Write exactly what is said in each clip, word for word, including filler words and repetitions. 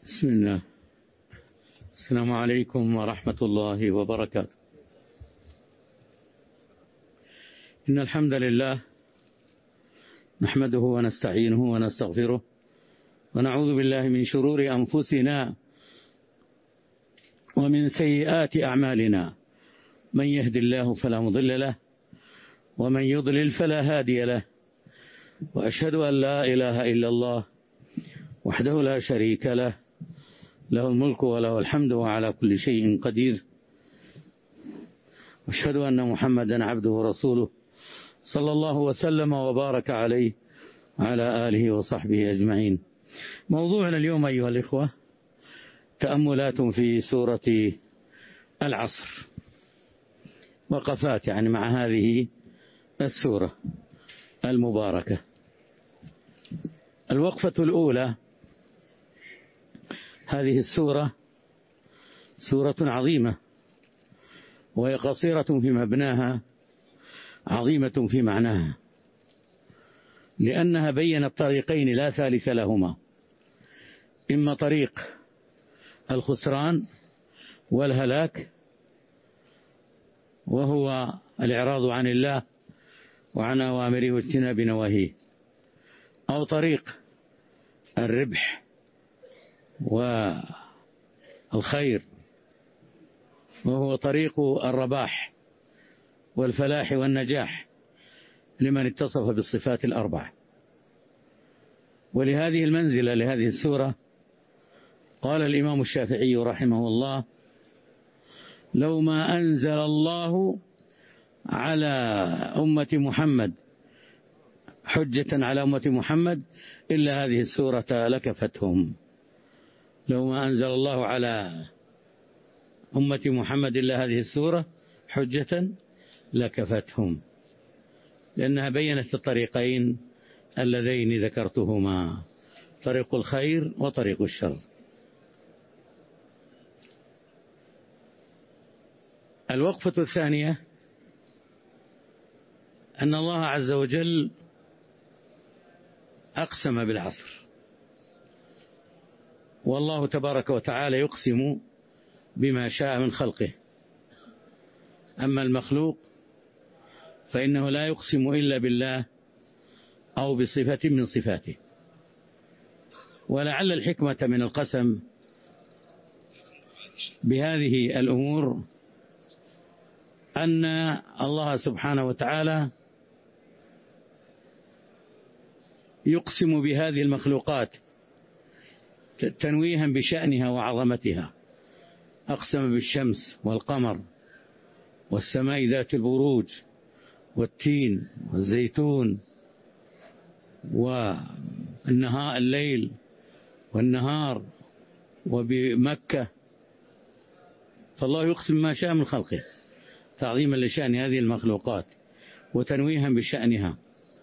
بسم الله. السلام عليكم ورحمة الله وبركاته. إن الحمد لله نحمده ونستعينه ونستغفره ونعوذ بالله من شرور أنفسنا ومن سيئات أعمالنا، من يهد الله فلا مضل له ومن يضلل فلا هادي له، وأشهد أن لا إله إلا الله وحده لا شريك له، له الملك وله الحمد وعلى كل شيء قدير، وأشهد أن محمدا عبده ورسوله صلى الله وسلم وبارك عليه وعلى آله وصحبه أجمعين. موضوعنا اليوم أيها الإخوة تأملات في سورة العصر، وقفات يعني مع هذه السورة المباركة. الوقفة الأولى، هذه السورة سورة عظيمة، وهي قصيرة في مبناها عظيمة في معناها، لأنها بينت طريقين لا ثالث لهما، إما طريق الخسران والهلاك وهو الإعراض عن الله وعن أوامره واجتناب نواهيه، أو طريق الربح والخير وهو طريق الرباح والفلاح والنجاح لمن اتصف بالصفات الأربع. ولهذه المنزلة لهذه السورة قال الإمام الشافعي رحمه الله: لو ما أنزل الله على أمة محمد حجة على أمة محمد إلا هذه السورة لكفتهم. لو ما أنزل الله على أمة محمد إلا هذه السورة حجة لكفتهم، لأنها بينت الطريقين اللذين ذكرتهما، طريق الخير وطريق الشر. الوقفة الثانية أن الله عز وجل أقسم بالعصر، والله تبارك وتعالى يقسم بما شاء من خلقه، أما المخلوق فإنه لا يقسم إلا بالله أو بصفة من صفاته. ولعل الحكمة من القسم بهذه الأمور أن الله سبحانه وتعالى يقسم بهذه المخلوقات تنويها بشأنها وعظمتها، أقسم بالشمس والقمر والسماء ذات البروج والتين والزيتون والنهار الليل والنهار وبمكة. فالله يقسم ما شاء من خلقه تعظيما لشأن هذه المخلوقات وتنويها بشأنها.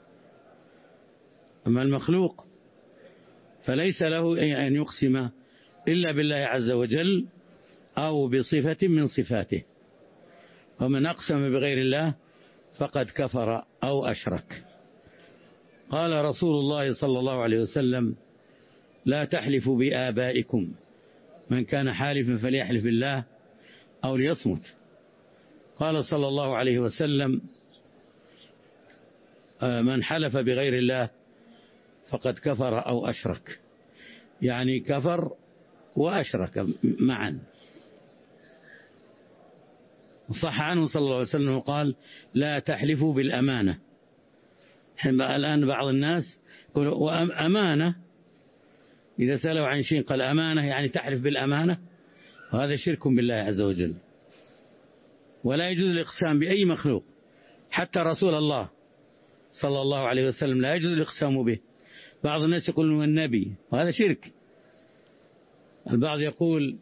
أما المخلوق فليس له أن يقسم إلا بالله عز وجل أو بصفة من صفاته، ومن أقسم بغير الله فقد كفر أو أشرك. قال رسول الله صلى الله عليه وسلم: لا تحلفوا بآبائكم، من كان حالفا فليحلف بالله أو ليصمت. قال صلى الله عليه وسلم: من حلف بغير الله فقد كفر أو أشرك، يعني كفر وأشرك معا. وصح عنه صلى الله عليه وسلم قال: لا تحلفوا بالأمانة. الآن بعض الناس يقولوا أمانة، إذا سألوا عن شيء قال أمانة يعني تحلف بالأمانة، وهذا شرك بالله عز وجل. ولا يجوز الإقسام بأي مخلوق، حتى رسول الله صلى الله عليه وسلم لا يجوز الإقسام به. بعض الناس يقولون النبي، وهذا شرك. البعض يقول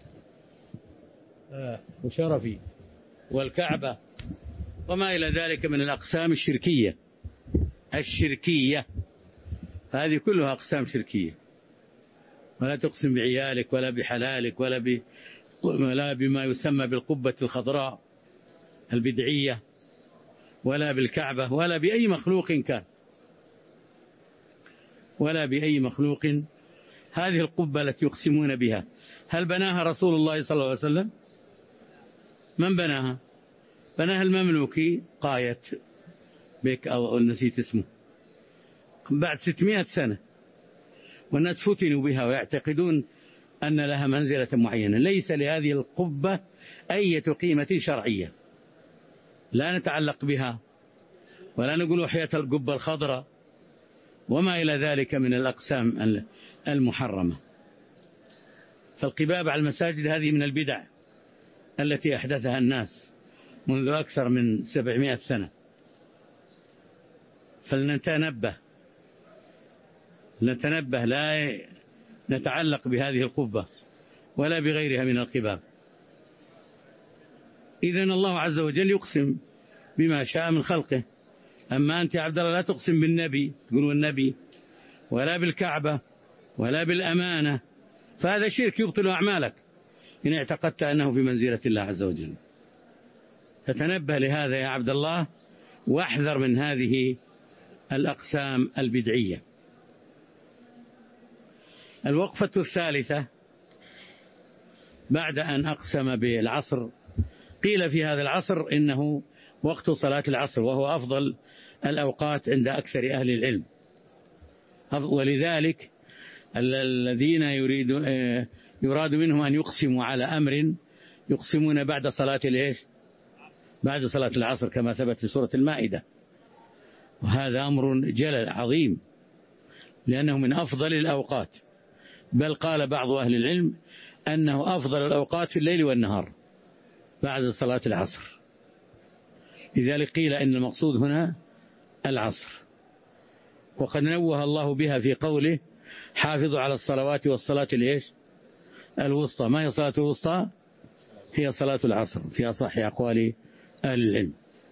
وشرفي والكعبة وما إلى ذلك من الأقسام الشركية الشركية هذه كلها أقسام شركية. ولا تقسم بعيالك ولا بحلالك ولا, ب... ولا بما يسمى بالقبة الخضراء البدعية ولا بالكعبة ولا بأي مخلوق كان، ولا بأي مخلوق. هذه القبة التي يقسمون بها هل بناها رسول الله صلى الله عليه وسلم؟ من بناها؟ بناها المملوكي قاية بك أو نسيت اسمه بعد ستمائة سنة، والناس فتنوا بها ويعتقدون أن لها منزلة معينة. ليس لهذه القبة أي قيمة شرعية، لا نتعلق بها ولا نقول حياة القبة الخضراء وما إلى ذلك من الأقسام المحرمة. فالقباب على المساجد هذه من البدع التي أحدثها الناس منذ أكثر من سبعمائة سنة. فلنتنبه نتنبه لا نتعلق بهذه القبة ولا بغيرها من القباب. إذن الله عز وجل يقسم بما شاء من خلقه. أما أنت يا عبد الله لا تقسم بالنبي تقولوا النبي ولا بالكعبة ولا بالأمانة، فهذا شرك يبطل أعمالك إن اعتقدت أنه في منزلة الله عز وجل. فتنبه لهذا يا عبد الله واحذر من هذه الأقسام البدعية. الوقفة الثالثة بعد أن أقسم بالعصر قيل في هذا العصر إنه وقت صلاة العصر وهو أفضل الأوقات عند أكثر أهل العلم، ولذلك الذين يريد يراد منهم أن يقسموا على أمر يقسمون بعد صلاة الإيش؟ بعد صلاة العصر كما ثبت في سورة المائدة، وهذا أمر جلل عظيم لأنه من أفضل الأوقات، بل قال بعض أهل العلم أنه أفضل الأوقات في الليل والنهار بعد صلاة العصر. لذلك قيل إن المقصود هنا العصر، وقد نوه الله بها في قوله حافظوا على الصلوات والصلاة الإيش؟ الوسطى. ما هي صلاة الوسطى؟ هي صلاة العصر في أصح أقوال أهل العلم.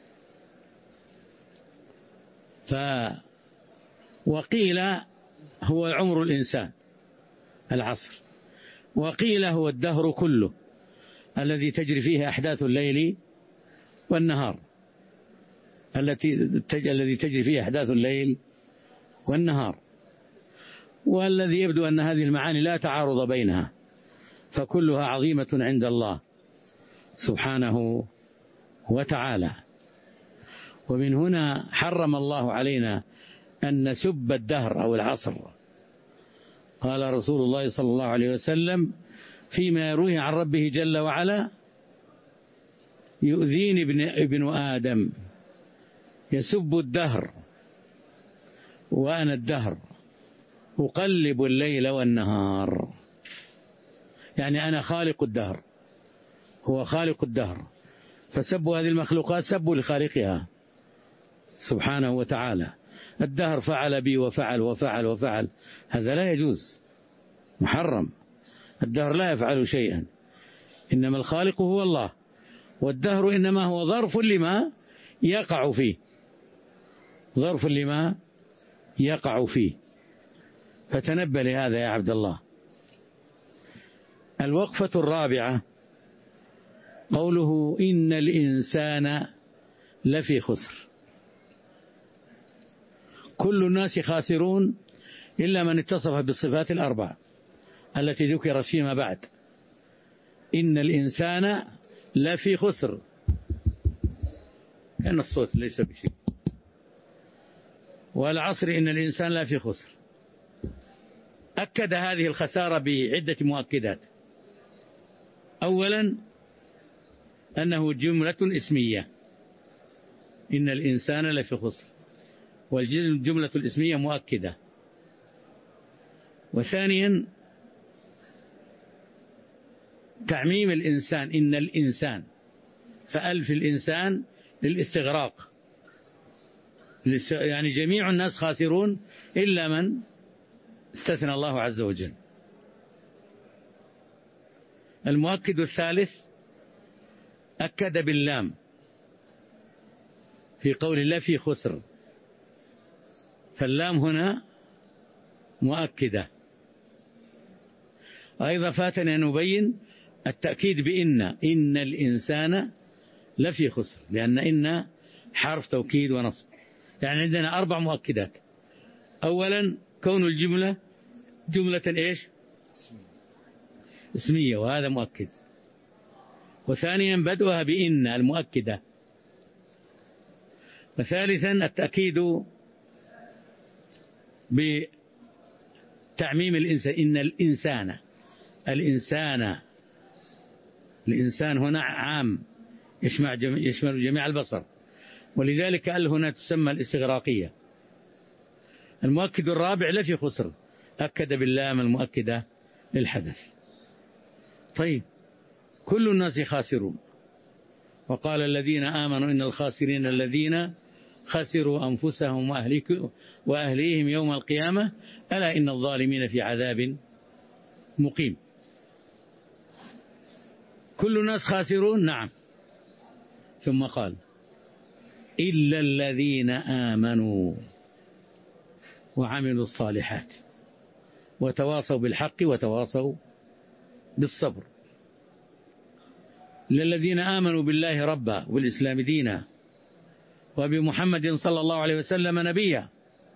ف وقيل هو عمر الإنسان العصر، وقيل هو الدهر كله الذي تجري فيه أحداث الليل والنهار، التي الذي تجري فيه أحداث الليل والنهار. والذي يبدو أن هذه المعاني لا تعارض بينها، فكلها عظيمة عند الله سبحانه وتعالى. ومن هنا حرم الله علينا أن نسب الدهر أو العصر. قال رسول الله صلى الله عليه وسلم فيما يرويه عن ربه جل وعلا يؤذيني ابن, ابن آدم يسب الدهر وأنا الدهر أقلب الليل والنهار، يعني أنا خالق الدهر، هو خالق الدهر، فسبوا هذه المخلوقات سبوا لخالقها سبحانه وتعالى. الدهر فعل بي وفعل وفعل وفعل، هذا لا يجوز، محرم. الدهر لا يفعل شيئا، إنما الخالق هو الله، والدهر إنما هو ظرف لما يقع فيه، ظرف لما يقع فيه. فتنبه لهذا يا عبد الله. الوقفة الرابعة قوله إن الإنسان لفي خسر. كل الناس خاسرون إلا من اتصف بالصفات الأربع التي ذكرت فيما بعد. إن الإنسان لفي خسر، كأن الصوت ليس بشيء. والعصر إن الإنسان لفي خسر. أكد هذه الخسارة بعدة مؤكدات. أولا أنه جملة اسمية، إن الإنسان لفي خسر، والجملة الاسمية مؤكدة. وثانيا تعميم الإنسان، إن الإنسان، فألف الإنسان للاستغراق، يعني جميع الناس خاسرون إلا من استثنى الله عز وجل. المؤكد الثالث أكد باللام في قول الله في خسر، فاللام هنا مؤكدة. أيضا فاتنا أن نبين التأكيد بإن، إن الإنسان لفي خسر، لأن إن حرف توكيد ونصب، يعني عندنا أربع مؤكدات. أولا كون الجملة جملة إيش؟ اسمية وهذا مؤكد. وثانيا بدؤها بإن المؤكدة. وثالثا التأكيد بتعميم الإنسان، إن الإنسان الإنسان الإنسان هنا عام يشمل جميع البصر، ولذلك ال هنا تسمى الاستغراقية. المؤكد الرابع لفي خسر، أكد باللام المؤكدة للحدث. طيب كل الناس خاسرون، وقال الذين آمنوا إن الخاسرين الذين خسروا أنفسهم وأهليهم يوم القيامة ألا إن الظالمين في عذاب مقيم. كل الناس خاسرون نعم، ثم قال إلا الذين آمنوا وعملوا الصالحات وتواصوا بالحق وتواصوا بالصبر. للذين آمنوا بالله ربا والإسلام دينا وبمحمد صلى الله عليه وسلم نبيا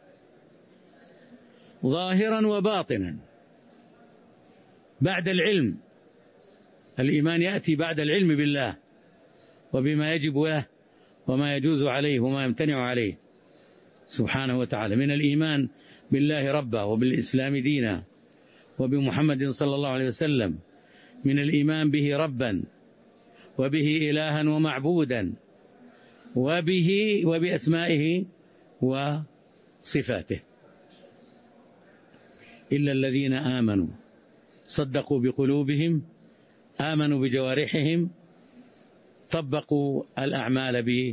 ظاهرا وباطنا بعد العلم. الإيمان يأتي بعد العلم بالله وبما يجب له وما يجوز عليه وما يمتنع عليه سبحانه وتعالى، من الإيمان بالله ربا وبالإسلام دينا وبمحمد صلى الله عليه وسلم، من الإيمان به ربا وبه إلها ومعبودا وبه وبأسمائه وصفاته. إلا الذين آمنوا صدقوا بقلوبهم آمنوا بجوارحهم طبقوا الأعمال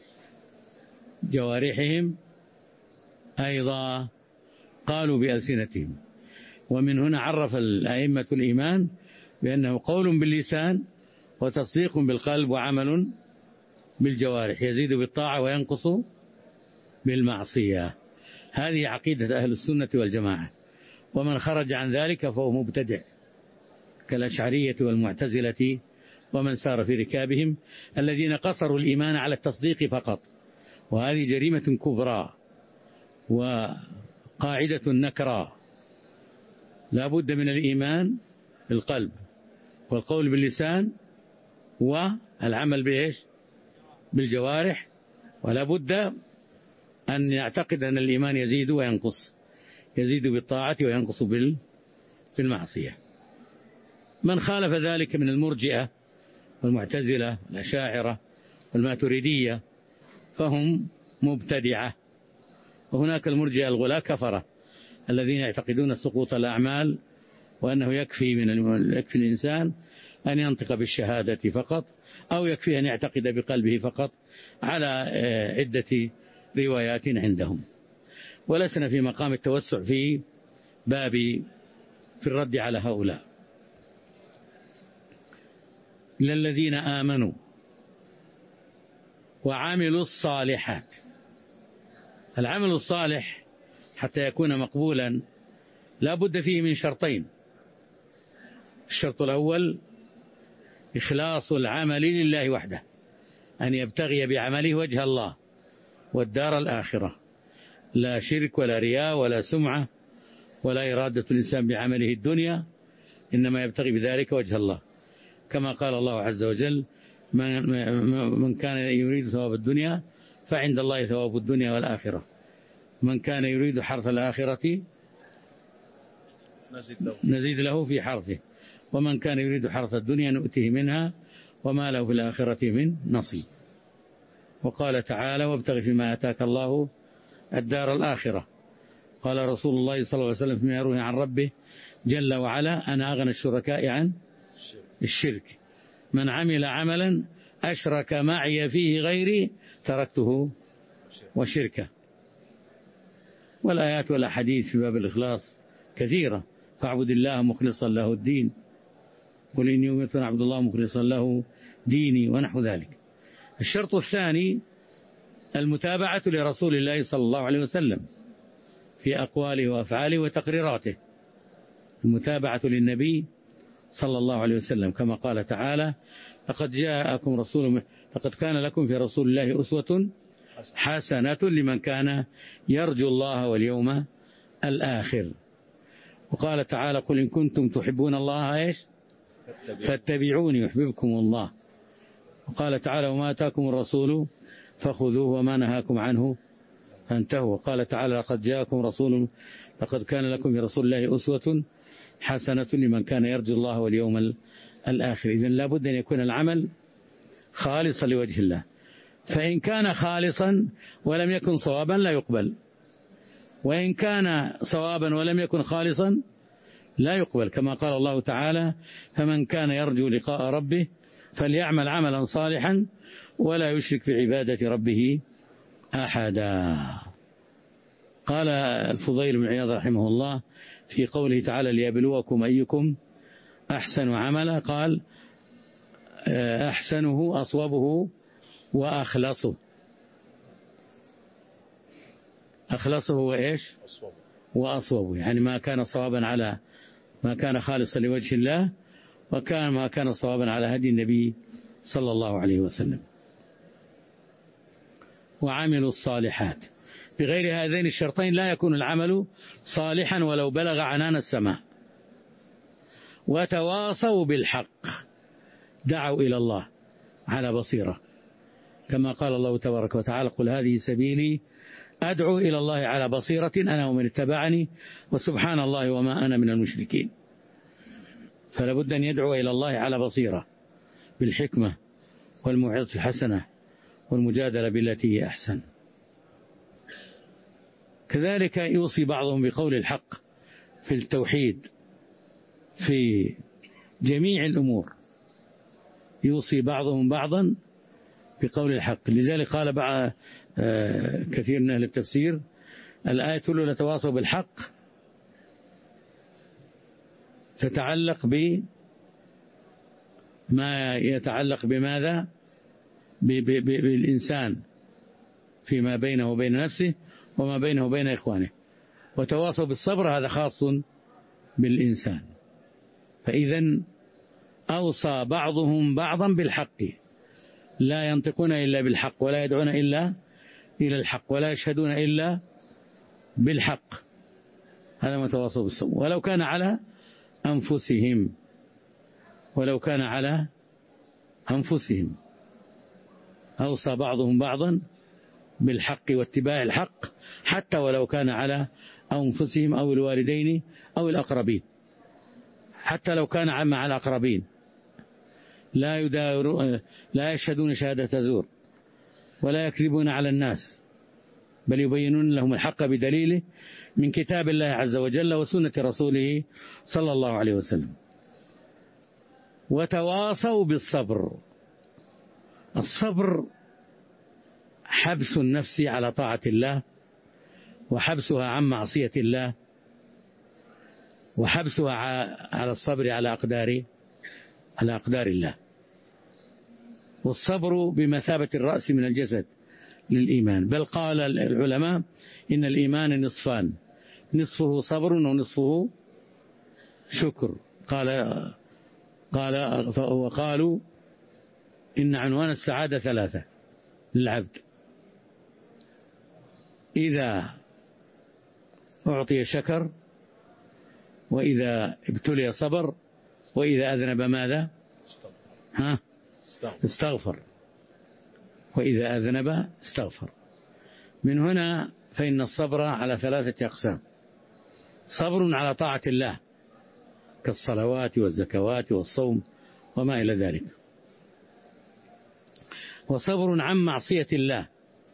بجوارحهم أيضا قالوا بألسنتهم. ومن هنا عرف الأئمة الإيمان بأنه قول باللسان وتصديق بالقلب وعمل بالجوارح، يزيد بالطاعة وينقص بالمعصية. هذه عقيدة أهل السنة والجماعة، ومن خرج عن ذلك فهو مبتدع كالأشعرية والمعتزلة ومن سار في ركابهم الذين قصروا الإيمان على التصديق فقط، وهذه جريمة كبرى وقاعدة نكرى. لا بد من الإيمان بالقلب والقول باللسان والعمل بإيش؟ بالجوارح، ولا بد أن يعتقد أن الإيمان يزيد وينقص، يزيد بالطاعة وينقص بالمعصية. من خالف ذلك من المرجئة والمعتزلة والأشاعرة والماتريدية فهم مبتدعة. وهناك المرجئة الغلاة كفرة الذين يعتقدون سقوط الأعمال، وأنه يكفي من يكفي الإنسان أن ينطق بالشهادة فقط، أو يكفي أن يعتقد بقلبه فقط، على عدة روايات عندهم. ولسنا في مقام التوسع في باب في الرد على هؤلاء. للذين آمنوا وعملوا الصالحات. العمل الصالح حتى يكون مقبولا لا بد فيه من شرطين. الشرط الأول إخلاص العمل لله وحده، أن يبتغي بعمله وجه الله والدار الآخرة، لا شرك ولا رياء ولا سمعة ولا إرادة الإنسان بعمله الدنيا، إنما يبتغي بذلك وجه الله، كما قال الله عز وجل من كان يريد ثواب الدنيا فعند الله ثواب الدنيا والآخرة، من كان يريد حرث الآخرة نزيد له في حرثه، ومن كان يريد حرث الدنيا نؤته منها وما له في الآخرة من نصيب. وقال تعالى وابتغ فيما آتاك الله الدار الآخرة. قال رسول الله صلى الله عليه وسلم فيما يروي عن ربه جل وعلا أنا أغنى الشركاء عن الشرك، من عمل عملا أشرك معي فيه غيري تركته وشركه. والآيات والأحاديث في باب الإخلاص كثيرة، فاعبد الله مخلصا له الدين، قل إني أمرت أن أعبد الله مخلصا له ديني ونحو ذلك. الشرط الثاني المتابعة لرسول الله صلى الله عليه وسلم في أقواله وأفعاله وتقريراته، المتابعة للنبي صلى الله عليه وسلم، كما قال تعالى لقد جاءكم رسول لقد كان لكم في رسول الله أسوة حسنة لمن كان يرجو الله واليوم الآخر. وقال تعالى قل إن كنتم تحبون الله إيش فاتبعوني يحببكم الله. وقال تعالى وما آتاكم الرسول فخذوه وما نهاكم عنه فانتهوا. وقال تعالى لقد جاءكم رسول لقد كان لكم في رسول الله أسوة حسنة لمن كان يرجو الله واليوم الآخر. إذن لا بد أن يكون العمل خالصا لوجه الله، فإن كان خالصا ولم يكن صوابا لا يقبل، وإن كان صوابا ولم يكن خالصا لا يقبل، كما قال الله تعالى فمن كان يرجو لقاء ربه فليعمل عملا صالحا ولا يشرك بعبادة ربه أحدا. قال الفضيل بن عياض رحمه الله في قوله تعالى ليبلوكم أيكم أحسن عملا، قال أحسنه أصوبه وأخلصه. أخلصه وإيش وأصوبه، يعني ما كان صوابا على ما كان خالصا لوجه الله، وكان ما كان صوابا على هدي النبي صلى الله عليه وسلم. وعملوا الصالحات. بغير هذين الشرطين لا يكون العمل صالحا ولو بلغ عنان السماء. وتواصوا بالحق، دعوا إلى الله على بصيرة، كما قال الله تبارك وتعالى قل هذه سبيلي أدعو إلى الله على بصيرة أنا ومن اتبعني وسبحان الله وما أنا من المشركين. فلا بد أن يدعو إلى الله على بصيرة بالحكمة والموعظة الحسنة والمجادلة بالتي هي أحسن. كذلك يوصي بعضهم بقول الحق في التوحيد في جميع الأمور، يوصي بعضهم بعضا بقول الحق. لذلك قال بعض كثير من أهل التفسير الآية تقول لتواصوا بالحق تتعلق بما يتعلق بماذا بالإنسان فيما بينه وبين نفسه وما بينه وبين إخوانه، وتواصوا بالصبر هذا خاص بالإنسان. فإذا أوصى بعضهم بعضا بالحق، لا ينطقون إلا بالحق ولا يدعون إلا إلى الحق ولا يشهدون إلا بالحق، هذا ما تواصوا بالصبر. ولو كان على أنفسهم ولو كان على أنفسهم أوصى بعضهم بعضا بالحق واتباع الحق حتى ولو كان على أنفسهم أو الوالدين أو الأقربين، حتى لو كان مع الأقربين لا يداور لا يشهدون شهادة زور ولا يكذبون على الناس، بل يبينون لهم الحق بدليله من كتاب الله عز وجل وسنة رسوله صلى الله عليه وسلم. وتواصوا بالصبر. الصبر حبس النفس على طاعة الله، وحبسها عن معصية الله، وحبسها على الصبر على أقدار على أقدار الله. والصبر بمثابة الرأس من الجسد للإيمان، بل قال العلماء إن الإيمان نصفان، نصفه صبر ونصفه شكر. قال قال وقالوا إن عنوان السعادة ثلاثة للعبد: إذا أعطي شكر، وإذا ابتلي صبر، وإذا أذنب ماذا؟ ها؟ استغفر. وإذا أذنب استغفر. من هنا فإن الصبر على ثلاثة أقسام: صبر على طاعة الله كالصلوات والزكوات والصوم وما إلى ذلك، وصبر عن معصية الله.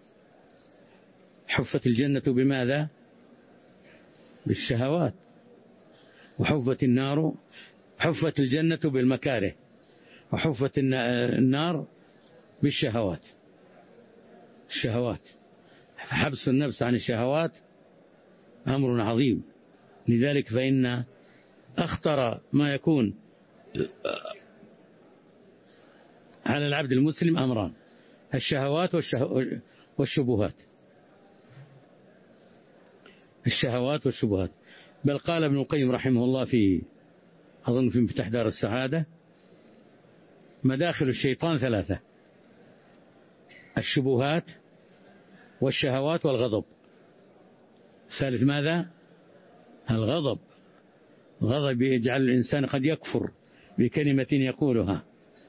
حفت الجنة بماذا؟ بالشهوات، وحفت النار حفت الجنة بالمكاره، وحفت النار بالشهوات. الشهوات، فحبس النفس عن الشهوات أمر عظيم. لذلك فإن أخطر ما يكون على العبد المسلم أمران: الشهوات والشبهات. الشهوات والشبهات. بل قال ابن القيم رحمه الله في أظن في مفتاح دار السعادة: مداخل الشيطان ثلاثة: الشبهات والشهوات والغضب. الثالث ماذا؟ الغضب. غضب يجعل الإنسان قد يكفر بكلمة يقولها.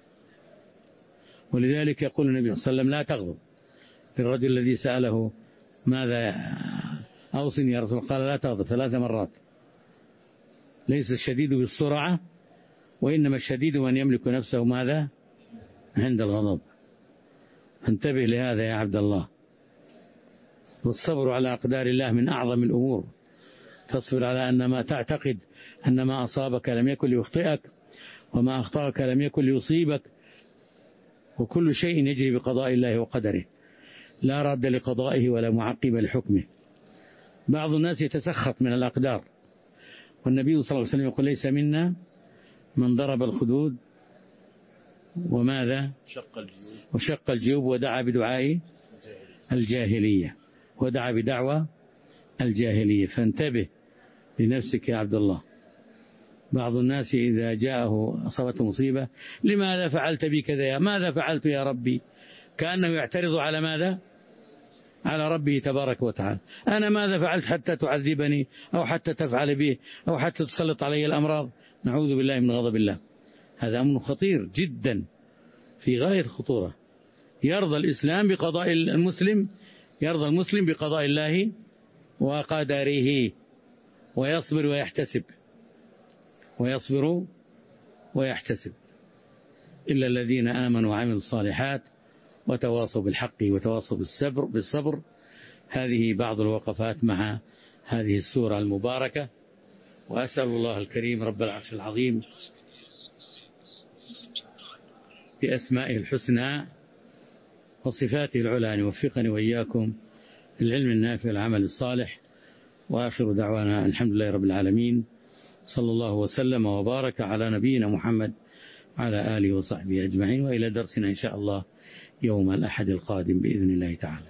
ولذلك يقول النبي صلى الله عليه وسلم لا تغضب. الرجل الذي سأله ماذا أوصني يا رسول الله، قال لا تغضب ثلاث مرات. ليس الشديد بالسرعة، وإنما الشديد من يملك نفسه ماذا عند الغضب. انتبه لهذا يا عبد الله. والصبر على أقدار الله من أعظم الأمور. تصبر على أن ما تعتقد أن ما أصابك لم يكن ليخطئك، وما أخطأك لم يكن ليصيبك، وكل شيء يجري بقضاء الله وقدره، لا راد لقضائه ولا معقب لحكمه. بعض الناس يتسخط من الأقدار، والنبي صلى الله عليه وسلم يقول ليس منا من ضرب الخدود وماذا شق الجيوب وشق الجيوب ودعا بدعاء الجاهلية ودعا بدعوى الجاهلية. فانتبه لنفسك يا عبد الله. بعض الناس إذا جاءه أصابته مصيبة لماذا فعلت بي كذا، يا ماذا فعلت يا ربي، كأنه يعترض على ماذا على ربه تبارك وتعالى. أنا ماذا فعلت حتى تعذبني أو حتى تفعل بي أو حتى تسلط علي الأمراض. نعوذ بالله من غضب الله. هذا أمر خطير جدا في غاية الخطورة. يرضى الإسلام بقضاء المسلم، يرضى المسلم بقضاء الله وقدره، ويصبر ويحتسب ويصبر ويحتسب. إلا الذين آمنوا وعملوا الصالحات وتواصوا بالحق وتواصوا بالصبر بالصبر. هذه بعض الوقفات مع هذه السورة المباركة. وأسأل الله الكريم رب العرش العظيم بأسمائه الحسنى وصفاته العلى أن يوفقني وإياكم العلم النافع والعمل الصالح. وآخر دعوانا الحمد لله رب العالمين، صلى الله وسلم وبارك على نبينا محمد على آله وصحبه أجمعين. وإلى درسنا إن شاء الله يوم الأحد القادم بإذن الله تعالى.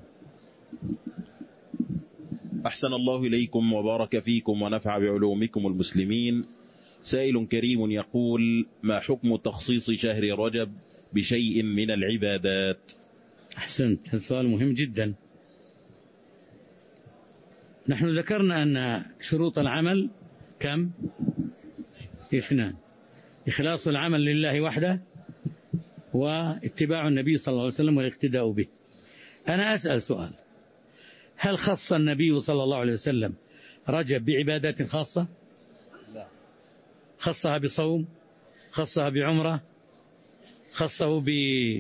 أحسن الله إليكم وبارك فيكم ونفع بعلومكم المسلمين. سائل كريم يقول: ما حكم تخصيص شهر رجب بشيء من العبادات؟ أحسنت، هذا سؤال مهم جدا. نحن ذكرنا أن شروط العمل كم؟ اثنان: إخلاص العمل لله وحده، واتباع النبي صلى الله عليه وسلم والاقتداء به. أنا أسأل سؤال: هل خص النبي صلى الله عليه وسلم رجب بعبادات خاصة؟ لا. خصها بصوم، خصها بعمرة، خصه ب...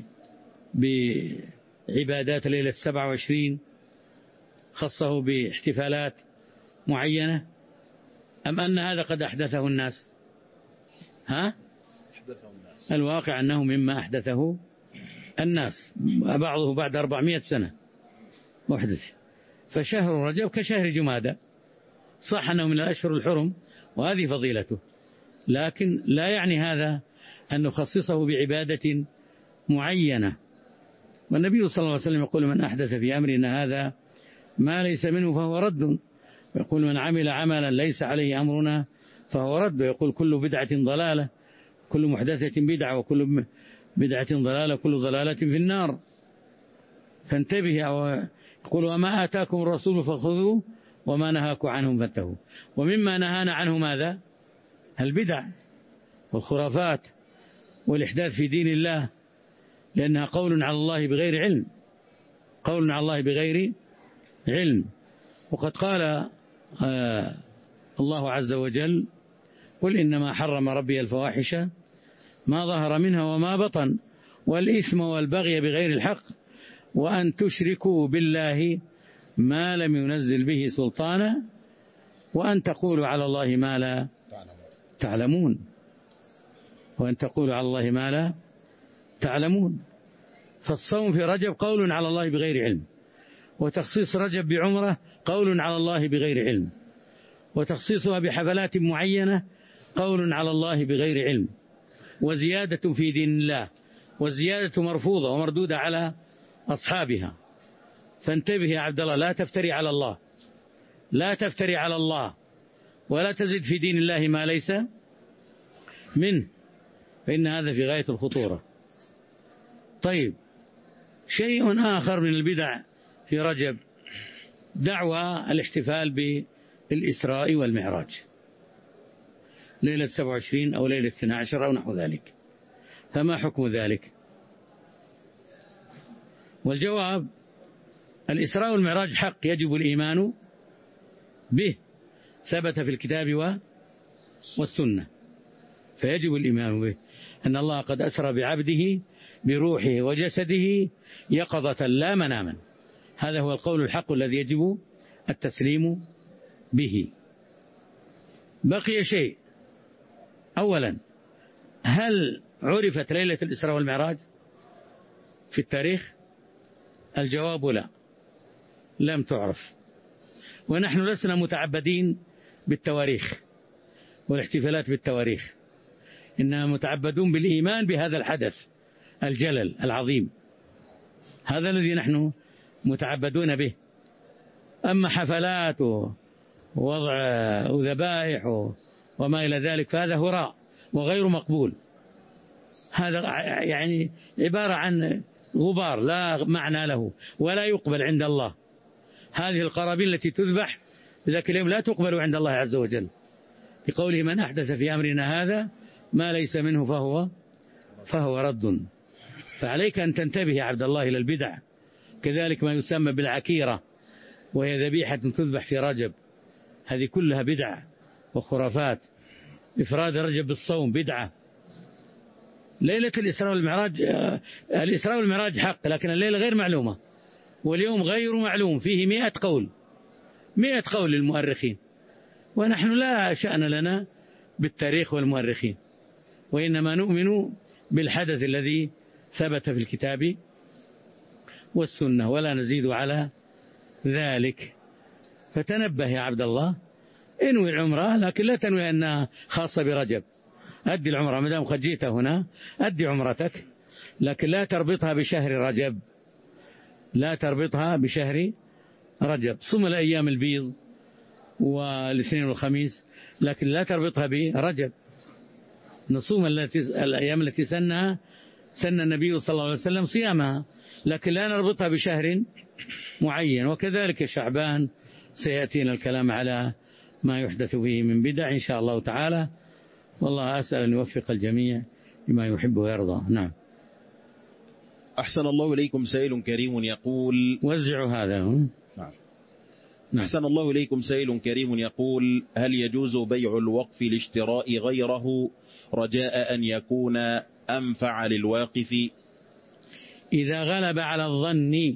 بعبادات ليلة السبع وعشرين، خصه باحتفالات معينة، أم أن هذا قد أحدثه الناس؟ ها؟ أحدثه الناس. الواقع أنه مما أحدثه الناس، بعضه بعد أربعمائة سنة محدث. فشهر رجب كشهر جمادى، صح أنه من الأشهر الحرم وهذه فضيلته، لكن لا يعني هذا أن نخصصه بعبادة معينة. والنبي صلى الله عليه وسلم يقول: من أحدث في أمرنا هذا ما ليس منه فهو رد. ويقول: من عمل عملا ليس عليه أمرنا فهو رد. ويقول: كل بدعة ضلالة، كل محدثة بدعة، وكل بدعة ضلالة، كل ضلالة في النار. فانتبه. يقول: وما آتاكم الرسول فخذوه وما نهاكم عنه فانتهوا. ومما نهانا عنه ماذا؟ البدع والخرافات والإحداث في دين الله، لأنها قول على الله بغير علم، قول على الله بغير علم. وقد قال آه الله عز وجل: قل إنما حرم ربي الفواحش ما ظهر منها وما بطن والإثم والبغي بغير الحق وأن تشركوا بالله ما لم ينزل به سلطانا وأن تقولوا على الله ما لا تعلمون وأن تقولوا على الله ما لا تعلمون. فالصوم في رجب قول على الله بغير علم، وتخصيص رجب بعمرة قول على الله بغير علم، وتخصيصها بحفلات معينة قول على الله بغير علم، وزيادة في دين الله، والزيادة مرفوضة ومردودة على أصحابها. فانتبه يا عبد الله، لا تفتري على الله، لا تفتري على الله، ولا تزد في دين الله ما ليس منه، فإن هذا في غاية الخطورة. طيب، شيء آخر من البدع في رجب دعوى الاحتفال بالإسراء والمعراج. ليلة سبعة وعشرين أو ليلة اثني عشر أو نحو ذلك، فما حكم ذلك؟ والجواب: الإسراء والمعراج حق يجب الإيمان به، ثبت في الكتاب والسنة، فيجب الإيمان به أن الله قد أسرى بعبده بروحه وجسده يقظة لا مناما. هذا هو القول الحق الذي يجب التسليم به. بقي شيء: أولا، هل عرفت ليلة الإسراء والمعراج في التاريخ؟ الجواب: لا، لم تعرف. ونحن لسنا متعبدين بالتواريخ والاحتفالات بالتواريخ، إننا متعبدون بالإيمان بهذا الحدث الجلل العظيم، هذا الذي نحن متعبدون به. أما حفلات ووضع ذبائح وما إلى ذلك فهذا هراء وغير مقبول، هذا يعني عبارة عن غبار لا معنى له ولا يقبل عند الله. هذه القرابين التي تذبح ذاك اليوم لا تقبل عند الله عز وجل، بقوله: من أحدث في أمرنا هذا ما ليس منه فهو فهو رد. فعليك أن تنتبه يا عبد الله إلى البدع. كذلك ما يسمى بالعكيرة، وهي ذبيحة تذبح في رجب، هذه كلها بدع وخرافات. إفراد رجب بالصوم بدعة. ليلة الإسراء والمعراج، الإسراء والمعراج حق، لكن الليلة غير معلومة، واليوم غير معلوم، فيه مئة قول مئة قول للمؤرخين، ونحن لا شأن لنا بالتاريخ والمؤرخين، وإنما نؤمن بالحدث الذي ثبت في الكتاب والسنة ولا نزيد على ذلك. فتنبه يا عبد الله، انوي العمرة، لكن لا تنوي أنها خاصة برجب. أدي العمرة ما دام قد جئت هنا، أدي عمرتك، لكن لا تربطها بشهر رجب، لا تربطها بشهر رجب. صم الأيام البيض والاثنين والخميس، لكن لا تربطها برجب. نصوم الأيام التي سنها سن النبي صلى الله عليه وسلم صيامها، لكن لا نربطها بشهر معين. وكذلك شعبان سيأتينا الكلام على ما يحدث فيه من بدع إن شاء الله تعالى، والله أسأل أن يوفق الجميع لما يحب ويرضى. نعم. أحسن الله إليكم. سائل كريم يقول: وزعوا هذا. نعم. نعم. أحسن الله إليكم. سائل كريم يقول: هل يجوز بيع الوقف لاشتراء غيره رجاء أن يكون أنفع للواقف؟ إذا غلب على الظن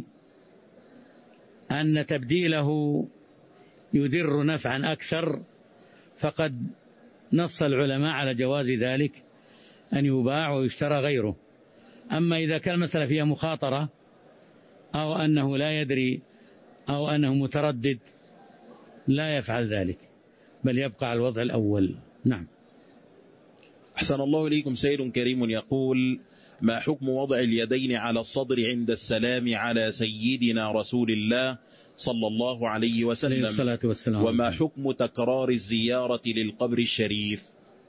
أن تبديله يدر نفعا أكثر فقد نص العلماء على جواز ذلك، أن يباع ويشترى غيره. أما إذا كان المسألة فيها مخاطرة أو أنه لا يدري أو أنه متردد لا يفعل ذلك، بل يبقى على الوضع الأول. نعم. أحسن الله إليكم. سائل كريم يقول: ما حكم وضع اليدين على الصدر عند السلام على سيدنا رسول الله صلى الله عليه وسلم، وما حكم تكرار الزيارة للقبر الشريف؟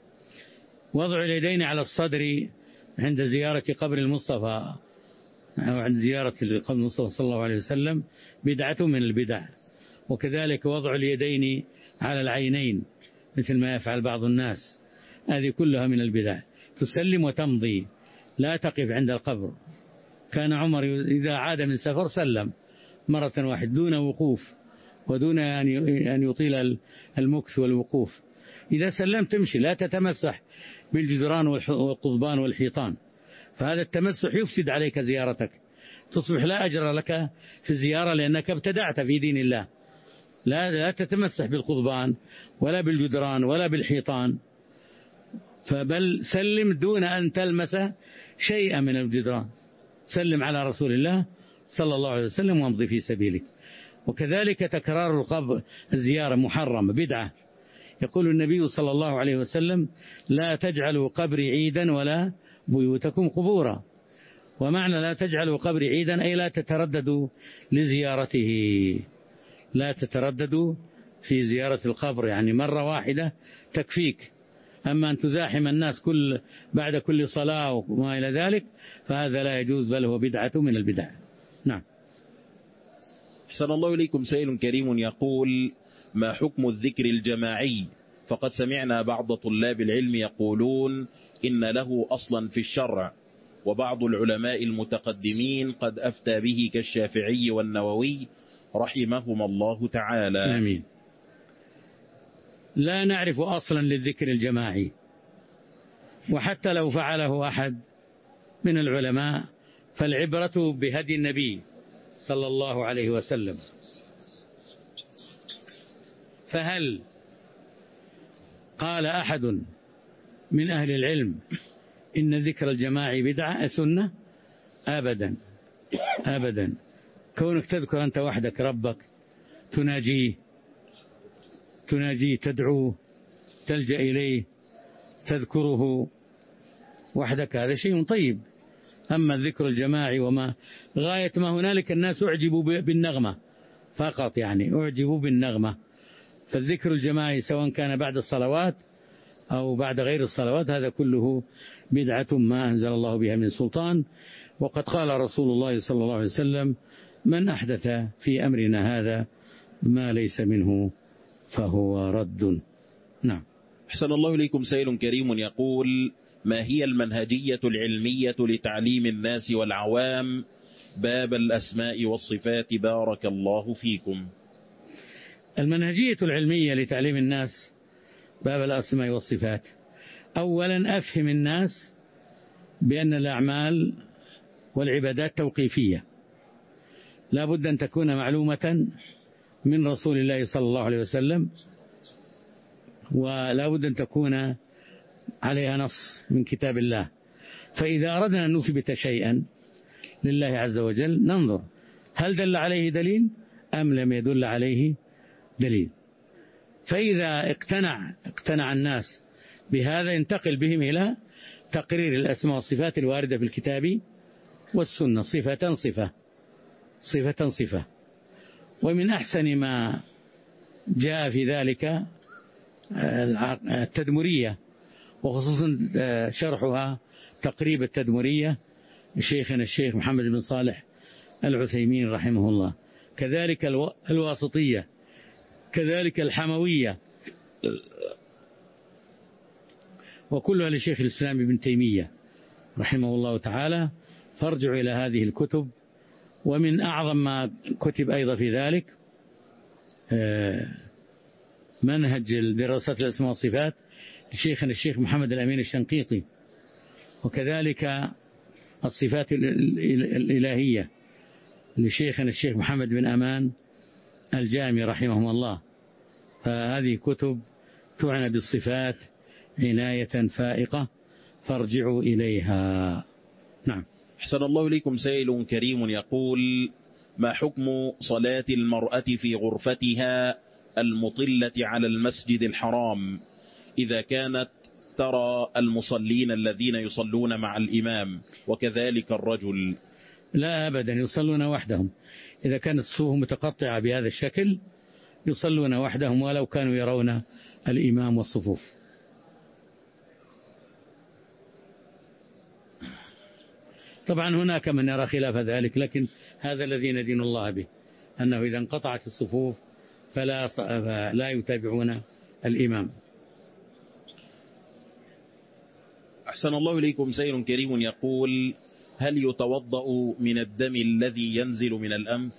وضع اليدين على الصدر عند زيارة قبر المصطفى أو عند زيارة قبر المصطفى صلى الله عليه وسلم بدعة من البدع، وكذلك وضع اليدين على العينين مثل ما يفعل بعض الناس، هذه كلها من البدع. تسلم وتمضي، لا تقف عند القبر. كان عمر إذا عاد من سفر سلم مرة واحدة دون وقوف ودون أن يطيل المكث والوقوف. إذا سلمت تمشي، لا تتمسح بالجدران والقضبان والحيطان، فهذا التمسح يفسد عليك زيارتك، تصبح لا أجر لك في الزيارة لأنك ابتدعت في دين الله. لا, لا تتمسح بالقضبان ولا بالجدران ولا بالحيطان، فبل سلم دون أن تلمس شيئا من الجدران، سلم على رسول الله صلى الله عليه وسلم وامضي في سبيله. وكذلك تكرار القبر الزيارة محرم بدعة. يقول النبي صلى الله عليه وسلم: لا تجعلوا قبري عيدا ولا بيوتكم قبورا. ومعنى لا تجعلوا قبري عيدا أي لا تترددوا لزيارته، لا تترددوا في زيارة القبر، يعني مرة واحدة تكفيك. أما أن تزاحم الناس كل بعد كل صلاة وما إلى ذلك فهذا لا يجوز، بل هو بدعة من البدع. نعم. أحسن الله إليكم. سائل كريم يقول: ما حكم الذكر الجماعي فقد سمعنا بعض طلاب العلم يقولون إن له أصلا في الشرع، وبعض العلماء المتقدمين قد أفتى به كالشافعي والنووي رحمهما الله تعالى. آمين. لا نعرف أصلا للذكر الجماعي، وحتى لو فعله أحد من العلماء فالعبرة بهدي النبي صلى الله عليه وسلم. فهل قال أحد من أهل العلم إن ذكر الجماعي بدعة سنة؟ أبدا أبدا. كونك تذكر أنت وحدك ربك، تناجيه تناجيه تدعوه، تلجأ إليه، تذكره وحدك، هذا شيء طيب. أما الذكر الجماعي وما غاية ما هنالك الناس أعجبوا بالنغمة فقط، يعني أعجبوا بالنغمة. فالذكر الجماعي سواء كان بعد الصلوات أو بعد غير الصلوات هذا كله بدعة ما أنزل الله بها من سلطان. وقد قال رسول الله صلى الله عليه وسلم: من أحدث في أمرنا هذا ما ليس منه فهو رد. نعم. أحسن الله إليكم. سائل كريم يقول: ما هي المنهجية العلمية لتعليم الناس والعوام باب الأسماء والصفات؟ بارك الله فيكم. المنهجية العلمية لتعليم الناس باب الأسماء والصفات: أولا أفهم الناس بأن الأعمال والعبادات توقيفية، لا بد أن تكون معلومة من رسول الله صلى الله عليه وسلم، ولا بد أن تكون عليها نص من كتاب الله. فإذا أردنا أن نثبت شيئا لله عز وجل ننظر هل دل عليه دليل أم لم يدل عليه دليل. فإذا اقتنع اقتنع الناس بهذا ينتقل بهم إلى تقرير الأسماء والصفات الواردة في الكتاب والسنة صفة صفة صفة صفة. ومن أحسن ما جاء في ذلك التدمرية، وخصوصا شرحها تقريب التدمرية شيخنا الشيخ محمد بن صالح العثيمين رحمه الله، كذلك الواسطية، كذلك الحموية، وكلها لشيخ الإسلام ابن تيمية رحمه الله تعالى. فارجعوا إلى هذه الكتب. ومن أعظم ما كتب أيضا في ذلك منهج دراسات الأسماء والصفات لشيخنا الشيخ محمد الأمين الشنقيطي، وكذلك الصفات الإلهية لشيخنا الشيخ محمد بن أمان الجامي رحمه الله. فهذه كتب تعنى بالصفات عناية فائقة، فارجعوا إليها. نعم. أحسن الله إليكم. سائل كريم يقول: ما حكم صلاة المرأة في غرفتها المطلة على المسجد الحرام إذا كانت ترى المصلين الذين يصلون مع الإمام، وكذلك الرجل؟ لا أبدا، يصلون وحدهم. إذا كانت الصفوف متقطعة بهذا الشكل يصلون وحدهم ولو كانوا يرون الإمام والصفوف. طبعا هناك من يرى خلاف ذلك، لكن هذا الذي ندين الله به، أنه إذا انقطعت الصفوف فلا لا يتابعون الإمام. أحسن الله إليكم. سائل كريم يقول: هل يتوضأ من الدم الذي ينزل من الأنف؟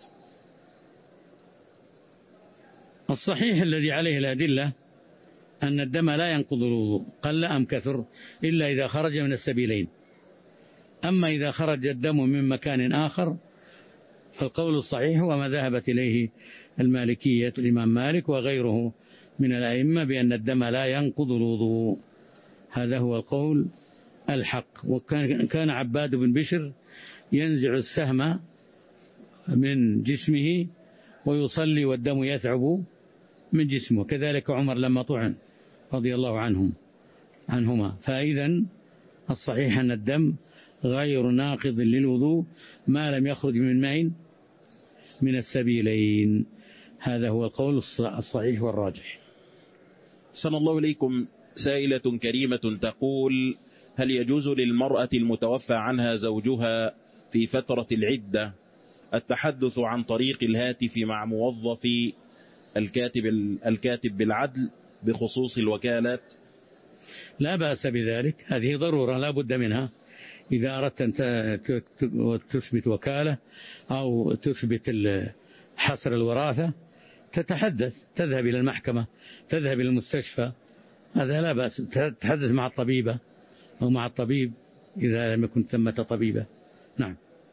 الصحيح الذي عليه الأدلة أن الدم لا ينقض الوضوء قل أم كثر إلا إذا خرج من السبيلين. أما إذا خرج الدم من مكان آخر فالقول الصحيح هو ما ذهبت إليه المالكية الإمام مالك وغيره من الأئمة بأن الدم لا ينقض الوضوء. هذا هو القول الحق. وكان كان عباد بن بشر ينزع السهم من جسمه ويصلي والدم يثعب من جسمه، كذلك عمر لما طعن رضي الله عنهم عنهما. فإذا الصحيح أن الدم غير ناقض للوضوء ما لم يخرج من مين من السبيلين. هذا هو القول الصحيح والراجح. أحسن الله إليكم. سائلة كريمة تقول: هل يجوز للمرأة المتوفى عنها زوجها في فترة العدة التحدث عن طريق الهاتف مع موظف الكاتب الكاتب بالعدل بخصوص الوكالات؟ لا بأس بذلك، هذه ضرورة لا بد منها. إذا أردت أن تثبت وكالة أو تثبت حصر الوراثة تتحدث، تذهب إلى المحكمة، تذهب إلى المستشفى، هذا لا بأس. تتحدث مع الطبيبة أو مع الطبيب إذا لم يكن ثمة طبيبة. نعم.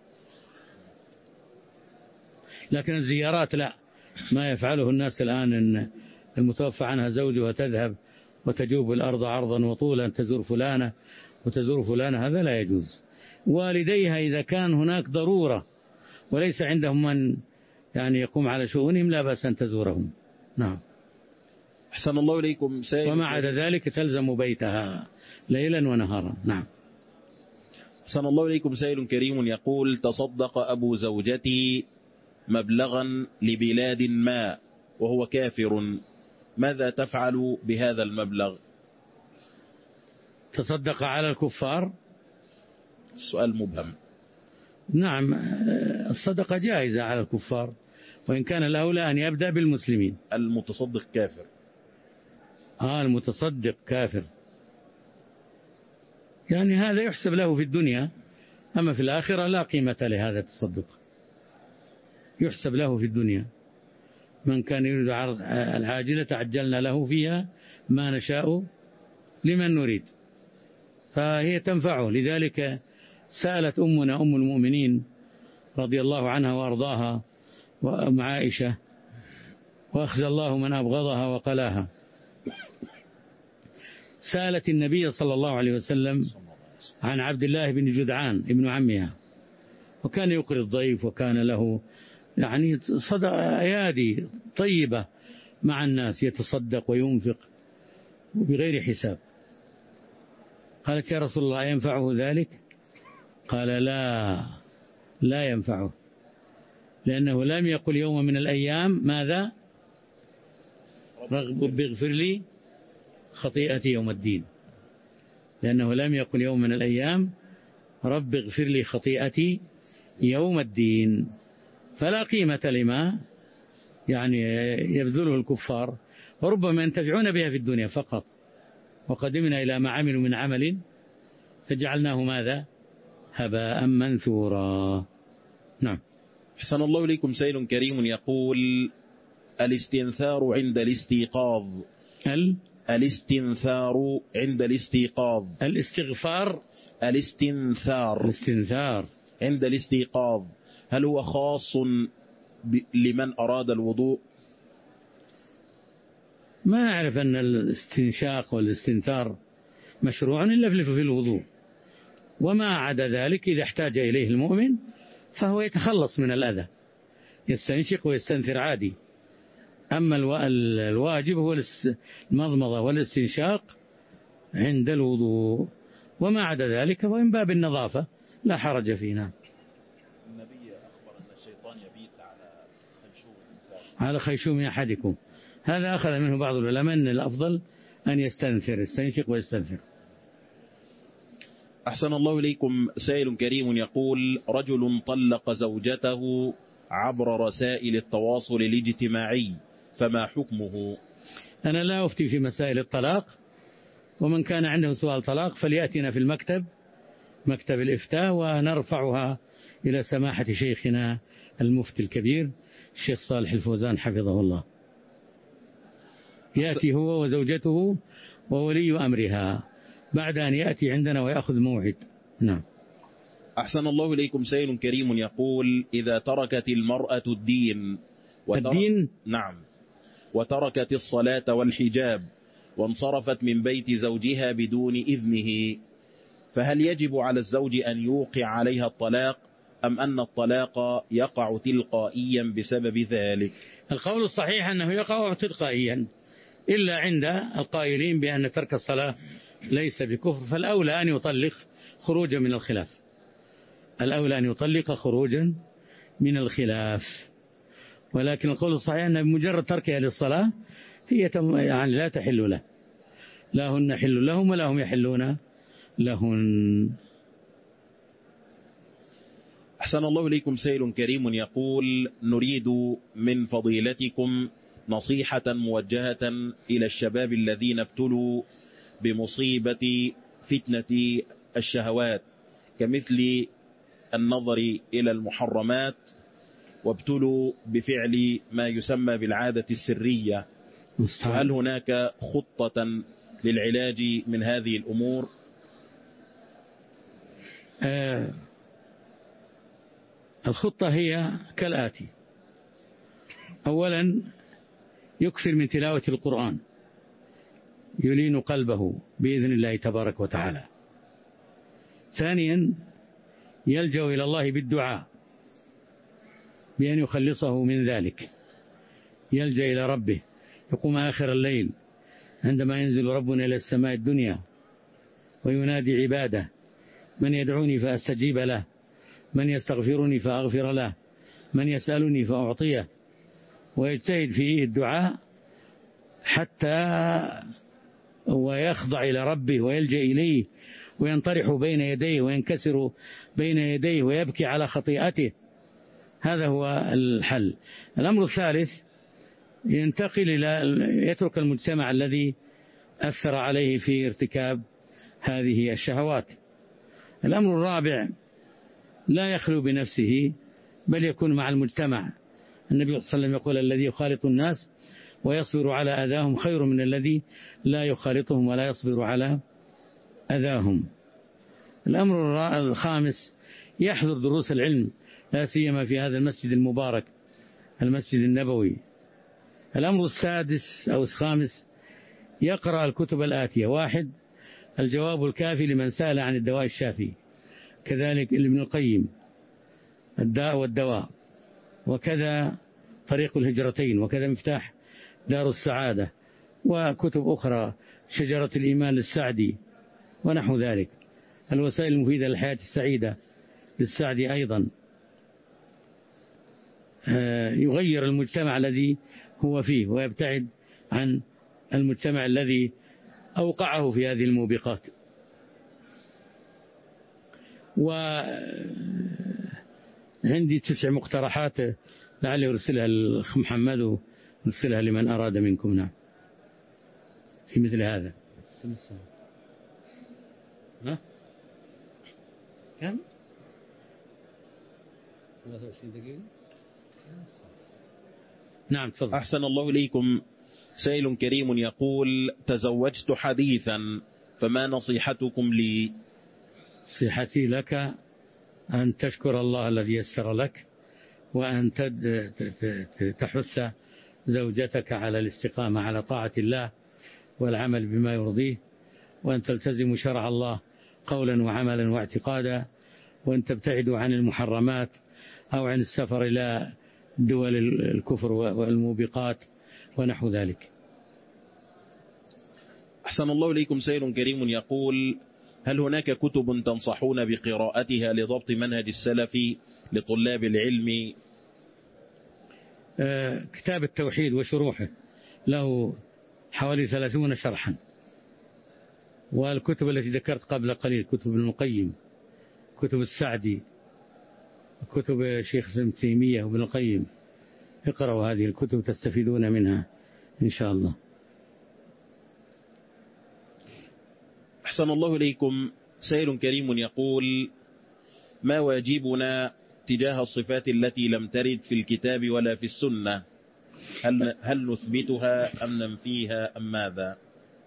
لكن الزيارات لا، ما يفعله الناس الآن أن المتوفى عنها زوجها تذهب وتجوب الأرض عرضا وطولا تزور فلانة وتزور فلانة، هذا لا يجوز. والديها إذا كان هناك ضرورة وليس عندهم من يعني يقوم على شؤونهم لا بأس أن تزورهم. نعم. أحسن الله إليكم سائل، وما عدا ذلك تلزم بيتها ليلا ونهارا. نعم. أحسن الله إليكم سائل كريم يقول: تصدق أبو زوجتي مبلغا لبلاد ما وهو كافر، ماذا تفعل بهذا المبلغ؟ تصدق على الكفار؟ السؤال مبهم. نعم، الصدقة جائزة على الكفار، وإن كان الأولى أن يبدأ بالمسلمين. المتصدق كافر؟ آه المتصدق كافر، يعني هذا يحسب له في الدنيا، أما في الآخرة لا قيمة لهذا التصدق، يحسب له في الدنيا. من كان يريد عرض العاجلة عجلنا له فيها ما نشاء لمن نريد، فهي تنفعه. لذلك سألت أمنا أم المؤمنين رضي الله عنها وأرضاها وأم عائشة، وأخزى الله من أبغضها وقلاها، سألت النبي صلى الله عليه وسلم عن عبد الله بن جدعان ابن عمها، وكان يقري الضيف وكان له يعني صدق أيادي طيبة مع الناس، يتصدق وينفق بغير حساب. قالت: يا رسول الله ينفعه ذلك؟ قال: لا لا ينفعه، لأنه لم يقل يوم من الأيام ماذا؟ رب اغفر لي خطيئتي يوم الدين، لأنه لم يقل يوم من الأيام رب اغفر لي خطيئتي يوم الدين، فلا قيمة لما يعني يبذله الكفار، وربما ينتفعون بها في الدنيا فقط، وقدمنا إلى ما عملوا من عمل فجعلناه ماذا؟ هباء منثورا. نعم. أحسن الله إليكم سائل كريم يقول: الاستنثار عند الاستيقاظ ال الاستنثار عند الاستيقاظ الاستغفار الاستنثار الاستنثار عند الاستيقاظ هل هو خاص لمن أراد الوضوء؟ ما أعرف أن الاستنشاق والاستنثار مشروع إلا في الوضوء، وما عدا ذلك إذا احتاج إليه المؤمن فهو يتخلص من الأذى، يستنشق ويستنثر عادي. أما الواجب هو المضمضة والاستنشاق عند الوضوء، وما عدا ذلك ومن باب النظافة لا حرج فينا. النبي أخبر أن الشيطان يبيت على خيشوم الإنسان على خيشوم أحدكم، هذا أخذ منه بعض العلماء أن الأفضل أن يستنثر، يستنشق ويستنثر. أحسن الله إليكم سائل كريم يقول: رجل طلق زوجته عبر رسائل التواصل الاجتماعي، فما حكمه؟ أنا لا أفتي في مسائل الطلاق، ومن كان عنده سؤال طلاق فليأتنا في المكتب، مكتب الإفتاء، ونرفعها إلى سماحة شيخنا المفتي الكبير الشيخ صالح الفوزان حفظه الله. يأتي هو وزوجته وولي أمرها بعد أن يأتي عندنا ويأخذ موعد. نعم. أحسن الله إليكم سائل كريم يقول: إذا تركت المرأة الدين وترك... الدين نعم وتركت الصلاة والحجاب وانصرفت من بيت زوجها بدون إذنه، فهل يجب على الزوج أن يوقع عليها الطلاق، أم أن الطلاق يقع تلقائيا بسبب ذلك؟ القول الصحيح أنه يقع تلقائيا، إلا عند القائلين بأن ترك الصلاة ليس بكفر، فالأولى أن يطلق خروجا من الخلاف، الأولى أن يطلق خروجا من الخلاف. ولكن القول الصحيح أن بمجرد تركها للصلاة هي يعني لا تحل له، لا هن حل لهم ولا هم يحلون لهن. أحسن الله إليكم سائل كريم يقول: نريد من فضيلتكم نصيحة موجهة إلى الشباب الذين ابتلوا بمصيبة فتنة الشهوات كمثل النظر إلى المحرمات، وابتلوا بفعل ما يسمى بالعادة السرية. هل هناك خطة للعلاج من هذه الأمور؟ آه الخطة هي كالآتي: أولا يكثر من تلاوة القرآن يلين قلبه بإذن الله تبارك وتعالى. ثانيا يلجأ إلى الله بالدعاء بأن يخلصه من ذلك، يلجأ إلى ربه، يقوم آخر الليل عندما ينزل ربنا إلى السماء الدنيا وينادي عباده: من يدعوني فأستجيب له، من يستغفرني فأغفر له، من يسألني فأعطيه، ويجتهد في الدعاء حتى ويخضع إلى ربه ويلجأ إليه وينطرح بين يديه وينكسر بين يديه ويبكي على خطيئته. هذا هو الحل. الأمر الثالث ينتقل إلى يترك المجتمع الذي أثر عليه في ارتكاب هذه الشهوات. الأمر الرابع لا يخلو بنفسه بل يكون مع المجتمع. النبي صلى الله عليه وسلم يقول: الذي يخالط الناس ويصبر على أذاهم خير من الذي لا يخالطهم ولا يصبر على أذاهم. الأمر الخامس يحضر دروس العلم، لا سيما في هذا المسجد المبارك، المسجد النبوي. الأمر السادس أو الخامس يقرأ الكتب الآتية: واحد، الجواب الكافي لمن سأل عن الدواء الشافي، كذلك ابن القيم الداء والدواء، وكذا طريق الهجرتين، وكذا مفتاح دار السعادة، وكتب أخرى شجرة الإيمان للسعدي ونحو ذلك، الوسائل المفيدة للحياة السعيدة للسعدي أيضا. يغير المجتمع الذي هو فيه ويبتعد عن المجتمع الذي أوقعه في هذه الموبقات. وعندي تسع مقترحات لعلي أرسلها للأخ محمد وأرسلها لمن أراد منكم. نعم، في مثل هذا. ها؟ كم؟ ثلاثة وعشرين دقيقة. نعم تفضل. أحسن الله إليكم. سائل كريم يقول: تزوجت حديثا، فما نصيحتكم لي؟ نصيحتي لك أن تشكر الله الذي يسر لك، وأن تحث زوجتك على الاستقامة على طاعة الله والعمل بما يرضيه، وأن تلتزم شرع الله قولا وعملا واعتقادا، وأن تبتعدوا عن المحرمات أو عن السفر إلى دول الكفر والموبقات ونحو ذلك. أحسن الله إليكم. سائل كريم يقول: هل هناك كتب تنصحون بقراءتها لضبط منهج السلف لطلاب العلم؟ آه كتاب التوحيد وشروحه له حوالي ثلاثون شرحا، والكتب التي ذكرت قبل قليل كتب ابن القيم، كتب السعدي، كتب شيخ ابن تيمية وابن القيم. اقرأوا هذه الكتب تستفيدون منها إن شاء الله. أحسن الله إليكم. سائل كريم يقول: ما واجبنا تجاه الصفات التي لم ترد في الكتاب ولا في السنة؟ هل, هل نثبتها أم ننفيها أم ماذا؟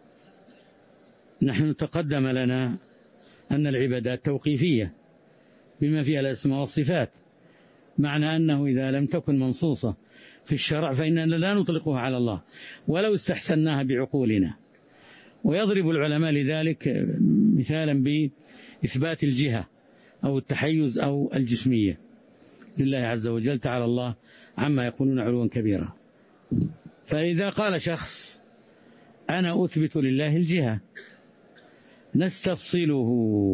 نحن تقدم لنا أن العبادات توقيفية بما فيها الأسماء والصفات، معنى أنه إذا لم تكن منصوصة في الشرع فإننا لا نطلقها على الله ولو استحسناها بعقولنا. ويضرب العلماء لذلك مثالا بإثبات الجهة أو التحيز أو الجسمية لله عز وجل، تعالى الله عما يقولون علوا كبيرا. فإذا قال شخص: أنا أثبت لله الجهة، نستفصله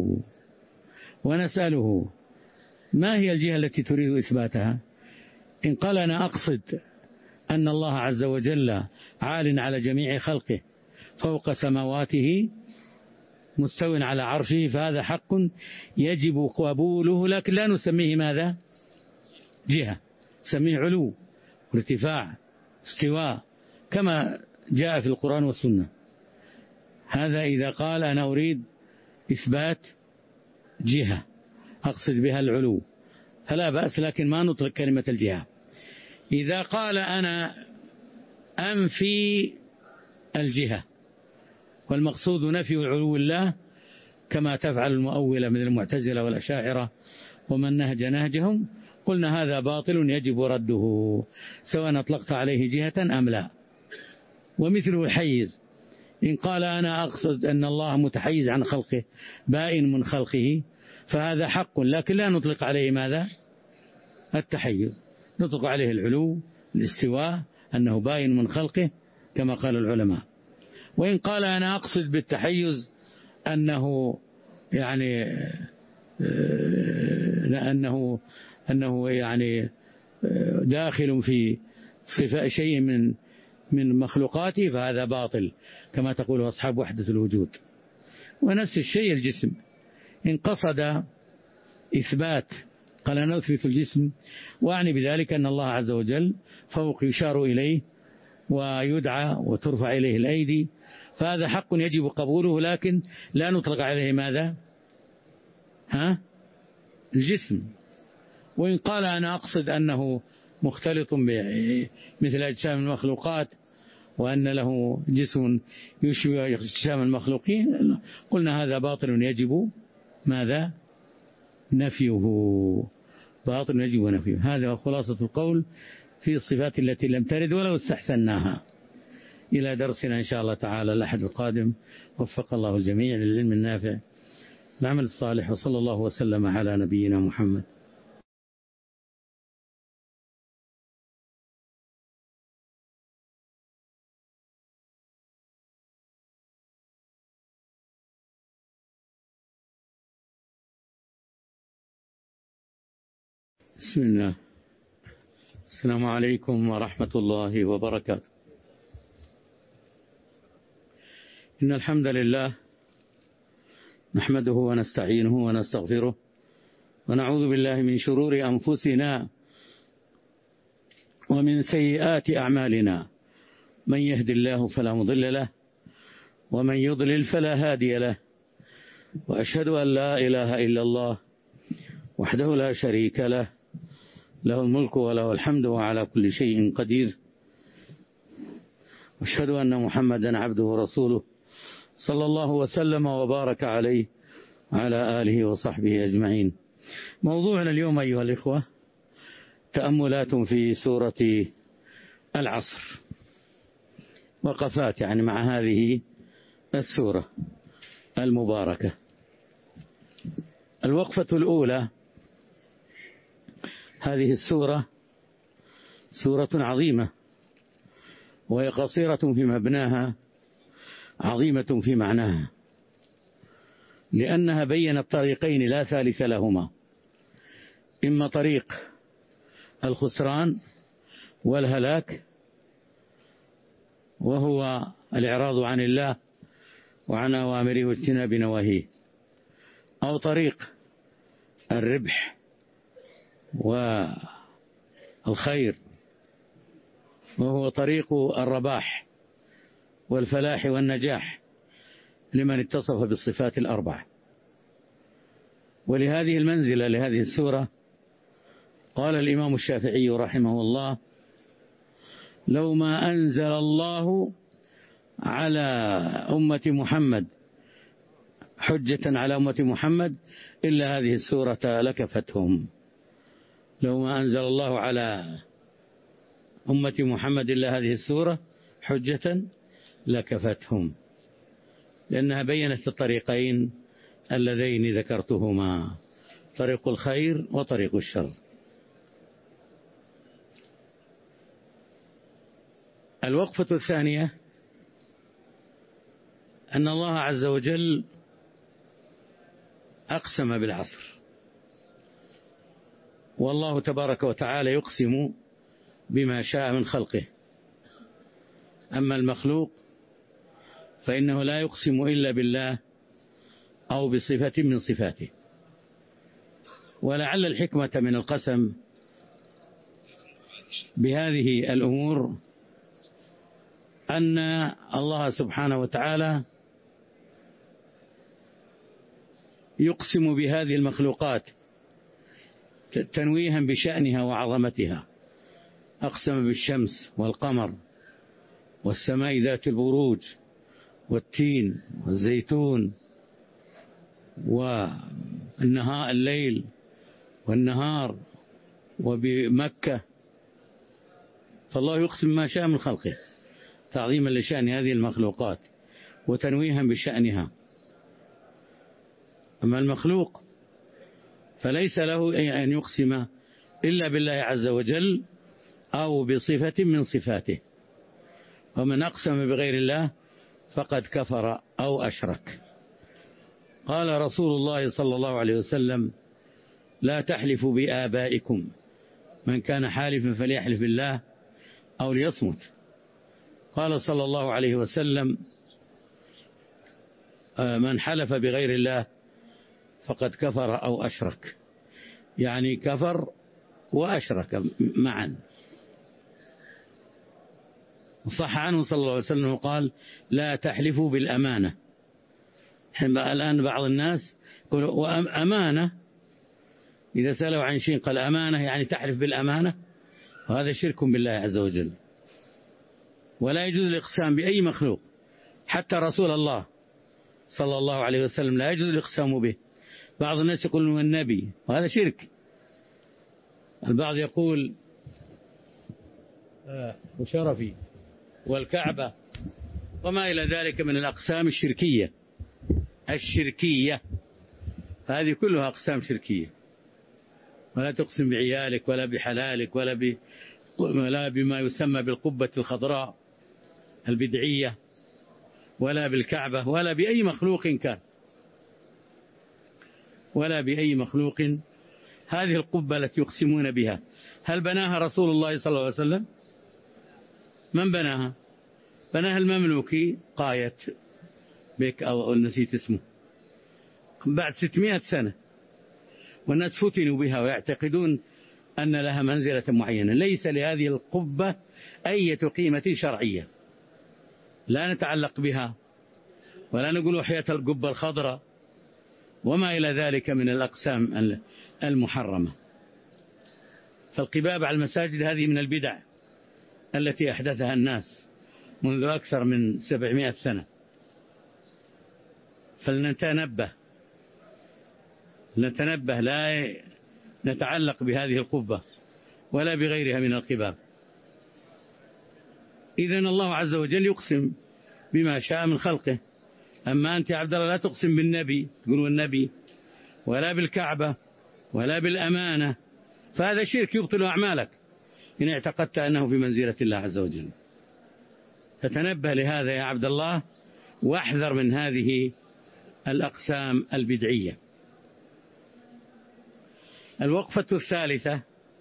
ونسأله: ما هي الجهة التي تريد إثباتها؟ إن قال: أنا أقصد أن الله عز وجل عال على جميع خلقه فوق سماواته مستو على عرشه، فهذا حق يجب قبوله، لكن لا نسميه ماذا؟ جهة، نسميه علو، ارتفاع، استواء، كما جاء في القرآن والسنة. هذا إذا قال أنا أريد إثبات جهة أقصد بها العلو فلا بأس، لكن ما نطلق كلمة الجهة. إذا قال أنا أنفي الجهة والمقصود نفي علو الله كما تفعل المؤولة من المعتزلة والأشاعرة ومن نهج نهجهم، قلنا هذا باطل يجب رده سواء أطلقت عليه جهة أم لا. ومثله الحيز، إن قال أنا أقصد أن الله متحيز عن خلقه بائن من خلقه فهذا حق، لكن لا نطلق عليه ماذا؟ التحيز، نطلق عليه العلو الاستواء أنه بائن من خلقه كما قال العلماء. وإن قال أنا أقصد بالتحيز أنه يعني أنه أنه يعني داخل في صفة شيء من من مخلوقاته فهذا باطل كما تقول أصحاب وحدة الوجود. ونفس الشيء الجسم، إن قصد إثبات قال أنا أثبت الجسم وأعني بذلك أن الله عز وجل فوق يشار إليه ويدعى وترفع إليه الأيدي فهذا حق يجب قبوله، لكن لا نطلق عليه ماذا؟ ها؟ الجسم. وإن قال أنا أقصد أنه مختلط مثل أجسام المخلوقات وأن له جسم يشبه أجسام المخلوقين قلنا هذا باطل يجب ماذا؟ نفيه، باطل يجب نفيه. هذا خلاصة القول في الصفات التي لم ترد ولو استحسناها. إلى درسنا إن شاء الله تعالى الأحد القادم. وفق الله الجميع للعلم النافع العمل الصالح، وصلى الله وسلم على نبينا محمد. بسم الله. السلام عليكم ورحمة الله وبركاته. إن الحمد لله نحمده ونستعينه ونستغفره ونعوذ بالله من شرور أنفسنا ومن سيئات أعمالنا، من يهد الله فلا مضل له ومن يضلل فلا هادي له، وأشهد أن لا إله إلا الله وحده لا شريك له، له الملك وله الحمد وعلى كل شيء قدير، وأشهد أن محمدا عبده ورسوله صلى الله وسلم وبارك عليه وعلى آله وصحبه أجمعين. موضوعنا اليوم أيها الإخوة تأملات في سورة العصر، وقفات يعني مع هذه السورة المباركة. الوقفة الأولى، هذه السورة سورة عظيمة وهي قصيرة في مبناها عظيمة في معناها، لأنها بينت طريقين لا ثالث لهما، إما طريق الخسران والهلاك وهو الإعراض عن الله وعن أوامره واجتناب نواهيه، أو طريق الربح والخير وهو طريق الرباح والفلاح والنجاح لمن اتصف بالصفات الأربع. ولهذه المنزلة لهذه السورة قال الإمام الشافعي رحمه الله: لو ما أنزل الله على أمة محمد حجة على أمة محمد إلا هذه السورة لكفتهم. لو ما أنزل الله على أمة محمد إلا هذه السورة حجة لكفتهم، لأنها بينت الطريقين اللذين ذكرتهما، طريق الخير وطريق الشر. الوقفة الثانية أن الله عز وجل أقسم بالعصر، والله تبارك وتعالى يقسم بما شاء من خلقه، أما المخلوق فإنه لا يقسم إلا بالله أو بصفة من صفاته. ولعل الحكمة من القسم بهذه الأمور أن الله سبحانه وتعالى يقسم بهذه المخلوقات تنويها بشأنها وعظمتها، أقسم بالشمس والقمر والسماء ذات البروج والتين والزيتون والنهار الليل والنهار وبمكة. فالله يقسم ما شاء من خلقه تعظيما لشأن هذه المخلوقات وتنويها بشأنها. أما المخلوق فليس له أن يقسم إلا بالله عز وجل أو بصفة من صفاته، ومن أقسم بغير الله فقد كفر أو أشرك. قال رسول الله صلى الله عليه وسلم: لا تحلفوا بآبائكم، من كان حالفا فليحلف بالله أو ليصمت. قال صلى الله عليه وسلم: من حلف بغير الله فقد كفر أو أشرك، يعني كفر وأشرك معا. وصح عنه صلى الله عليه وسلم قال: لا تحلفوا بالأمانة. الآن بعض الناس يقول أمانة، إذا سألوا عن شيء قال أمانة يعني تحلف بالأمانة، وهذا شرك بالله عز وجل. ولا يجوز الإقسام بأي مخلوق، حتى رسول الله صلى الله عليه وسلم لا يجوز الإقسام به. بعض الناس يقولون النبي، وهذا شرك. البعض يقول وشرفي والكعبة وما إلى ذلك من الأقسام الشركية الشركية هذه كلها أقسام شركية. ولا تقسم بعيالك ولا بحلالك ولا ب... ولا بما يسمى بالقبة الخضراء البدعية ولا بالكعبة ولا بأي مخلوق كان، ولا بأي مخلوق. هذه القبة التي يقسمون بها هل بناها رسول الله صلى الله عليه وسلم؟ من بناها؟ بناها المملوكي قاية بك أو نسيت اسمه بعد ستمائة سنة، والناس فتنوا بها ويعتقدون أن لها منزلة معينة. ليس لهذه القبة أي قيمة شرعية، لا نتعلق بها ولا نقول وحياة القبة الخضراء وما إلى ذلك من الأقسام المحرمة. فالقباب على المساجد هذه من البدع التي أحدثها الناس منذ أكثر من سبعمائة سنة. فلنتنبه نتنبه لا نتعلق بهذه القبة ولا بغيرها من القباب. إذن الله عز وجل يقسم بما شاء من خلقه. أما أنت يا عبد الله لا تقسم بالنبي، تقول النبي، ولا بالكعبة ولا بالأمانة، فهذا شرك يبطل أعمالك إن اعتقدت أنه في منزلة الله عز وجل. فتنبه لهذا يا عبد الله واحذر من هذه الأقسام البدعية. الوقفة الثالثة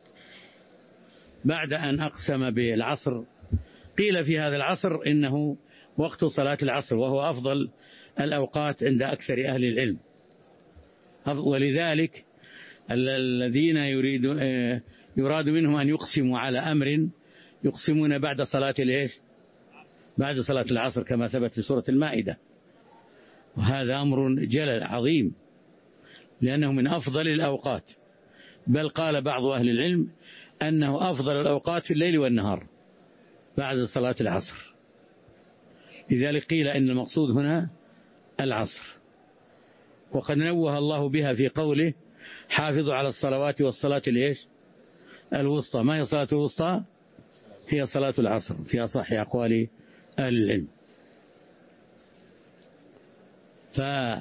بعد أن أقسم بالعصر، قيل في هذا العصر إنه وقت صلاة العصر، وهو أفضل الأوقات عند أكثر أهل العلم. ولذلك الذين يريد يراد منهم أن يقسموا على أمر يقسمون بعد صلاة الإيش؟ بعد صلاة العصر كما ثبت في سورة المائدة. وهذا أمر جلل عظيم لأنه من أفضل الأوقات، بل قال بعض أهل العلم أنه أفضل الأوقات في الليل والنهار بعد صلاة العصر. لذلك قيل إن المقصود هنا العصر. وقد نوه الله بها في قوله: حافظوا على الصلوات والصلاة الإيش؟ الوسطى. ما هي صلاة الوسطى؟ هي صلاة العصر في أصح أقوال أهل العلم. ف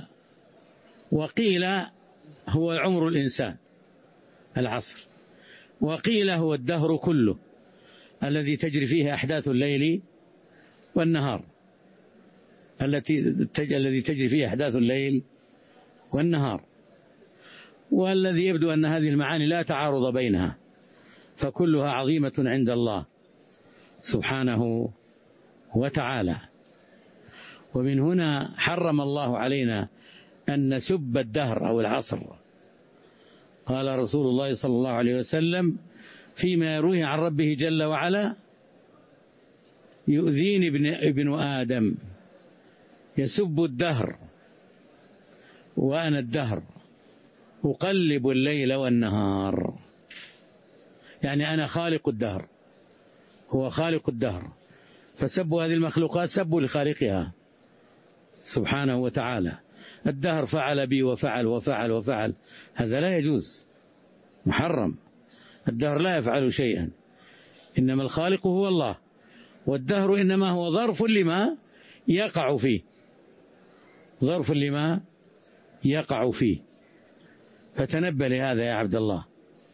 وقيل هو عمر الإنسان العصر، وقيل هو الدهر كله الذي تجري فيه أحداث الليل والنهار، التي الذي تجري فيه أحداث الليل والنهار. والذي يبدو أن هذه المعاني لا تعارض بينها، فكلها عظيمة عند الله سبحانه وتعالى. ومن هنا حرم الله علينا أن نسب الدهر أو العصر. قال رسول الله صلى الله عليه وسلم فيما يرويه عن ربه جل وعلا: يؤذيني ابن, ابن آدم يسب الدهر وأنا الدهر أقلب الليل والنهار، يعني أنا خالق الدهر، هو خالق الدهر، فسبوا هذه المخلوقات سبوا لخالقها سبحانه وتعالى. الدهر فعل بي وفعل وفعل وفعل، هذا لا يجوز، محرم. الدهر لا يفعل شيئا، إنما الخالق هو الله، والدهر إنما هو ظرف لما يقع فيه، ظرف لما يقع فيه. فتنبه لهذا يا عبد الله.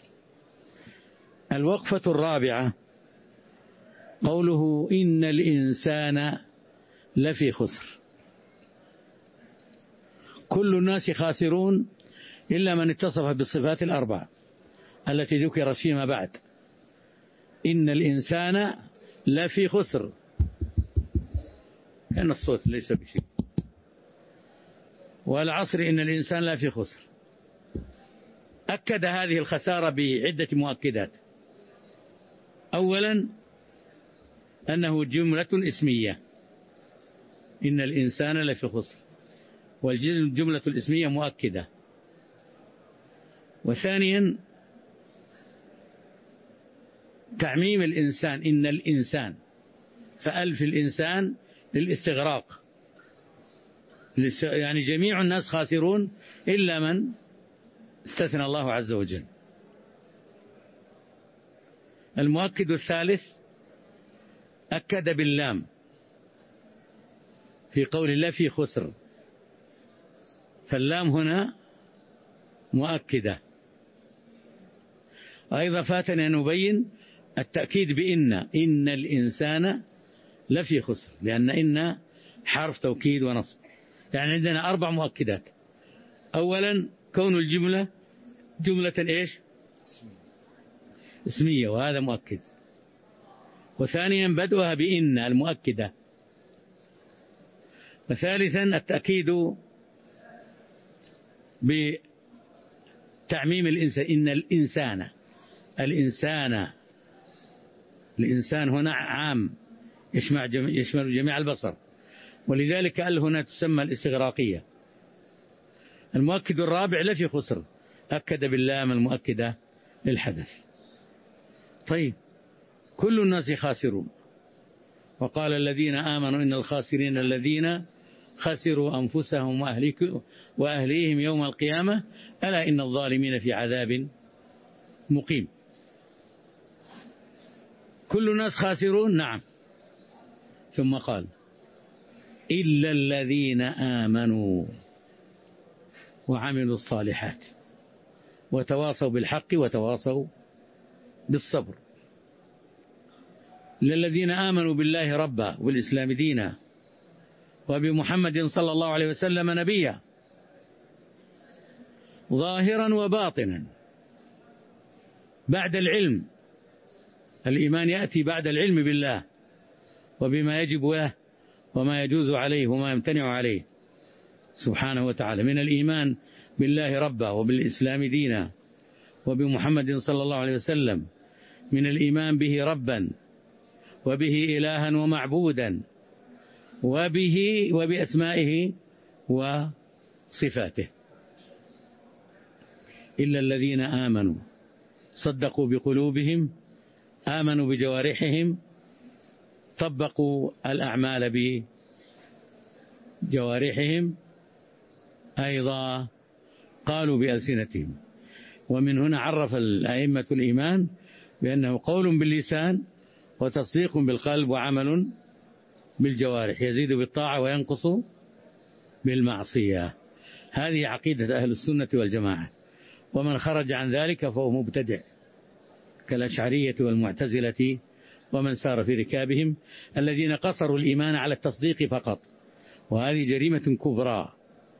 الوقفة الرابعة قوله إن الإنسان لفي خسر. كل الناس خاسرون إلا من اتصف بالصفات الأربع التي ذكرت فيما بعد. إن الإنسان لفي خسر، كان الصوت ليس بشيء. والعصر إن الإنسان لفي خسر. أكد هذه الخسارة بعدة مؤكدات. أولا أنه جملة اسمية، إن الإنسان لفي خسر، والجملة الاسمية مؤكدة. وثانيا تعميم الإنسان، إن الإنسان، فألف الإنسان للاستغراق، يعني جميع الناس خاسرون إلا من استثنى الله عز وجل. المؤكد الثالث أكد باللام في قول الله في خسر، فاللام هنا مؤكدة. أيضا فاتنا أن نبين التأكيد بإن، إن الإنسان لفي خسر، لأن إن حرف توكيد ونصب، يعني عندنا أربع مؤكدات. أولا كون الجملة جملة إيش؟ اسمية، وهذا مؤكد. وثانيا بدؤها بإن المؤكدة. وثالثا التأكيد بتعميم الإنسان، إن الإنسان، الإنسان، الإنسان هنا عام يشمل جميع البصر، ولذلك ال هنا تسمى الاستغراقية. المؤكد الرابع لفي خسر، أكد باللام المؤكدة للحدث. طيب كل الناس خاسرون، وقال الذين آمنوا إن الخاسرين الذين خسروا أنفسهم وأهليهم يوم القيامة ألا إن الظالمين في عذاب مقيم. كل الناس خاسرون، نعم. ثم قال إلا الذين آمنوا وعملوا الصالحات وتواصوا بالحق وتواصوا بالصبر. للذين آمنوا بالله ربا والإسلام دينا وبمحمد صلى الله عليه وسلم نبيا ظاهرا وباطنا بعد العلم. الإيمان يأتي بعد العلم بالله وبما يجب له وما يجوز عليه وما يمتنع عليه سبحانه وتعالى، من الإيمان بالله ربا وبالإسلام دينا وبمحمد صلى الله عليه وسلم، من الإيمان به ربا وبه إلها ومعبودا وبه وبأسمائه وصفاته. إلا الذين آمنوا صدقوا بقلوبهم، آمنوا بجوارحهم، طبقوا الأعمال بجوارحهم، أيضا قالوا بألسنتهم. ومن هنا عرف الأئمة الإيمان بأنه قول باللسان وتصديق بالقلب وعمل بالجوارح، يزيد بالطاعة وينقص بالمعصية. هذه عقيدة أهل السنة والجماعة، ومن خرج عن ذلك فهو مبتدع كالأشعرية والمعتزلة ومن سار في ركابهم الذين قصروا الإيمان على التصديق فقط، وهذه جريمة كبرى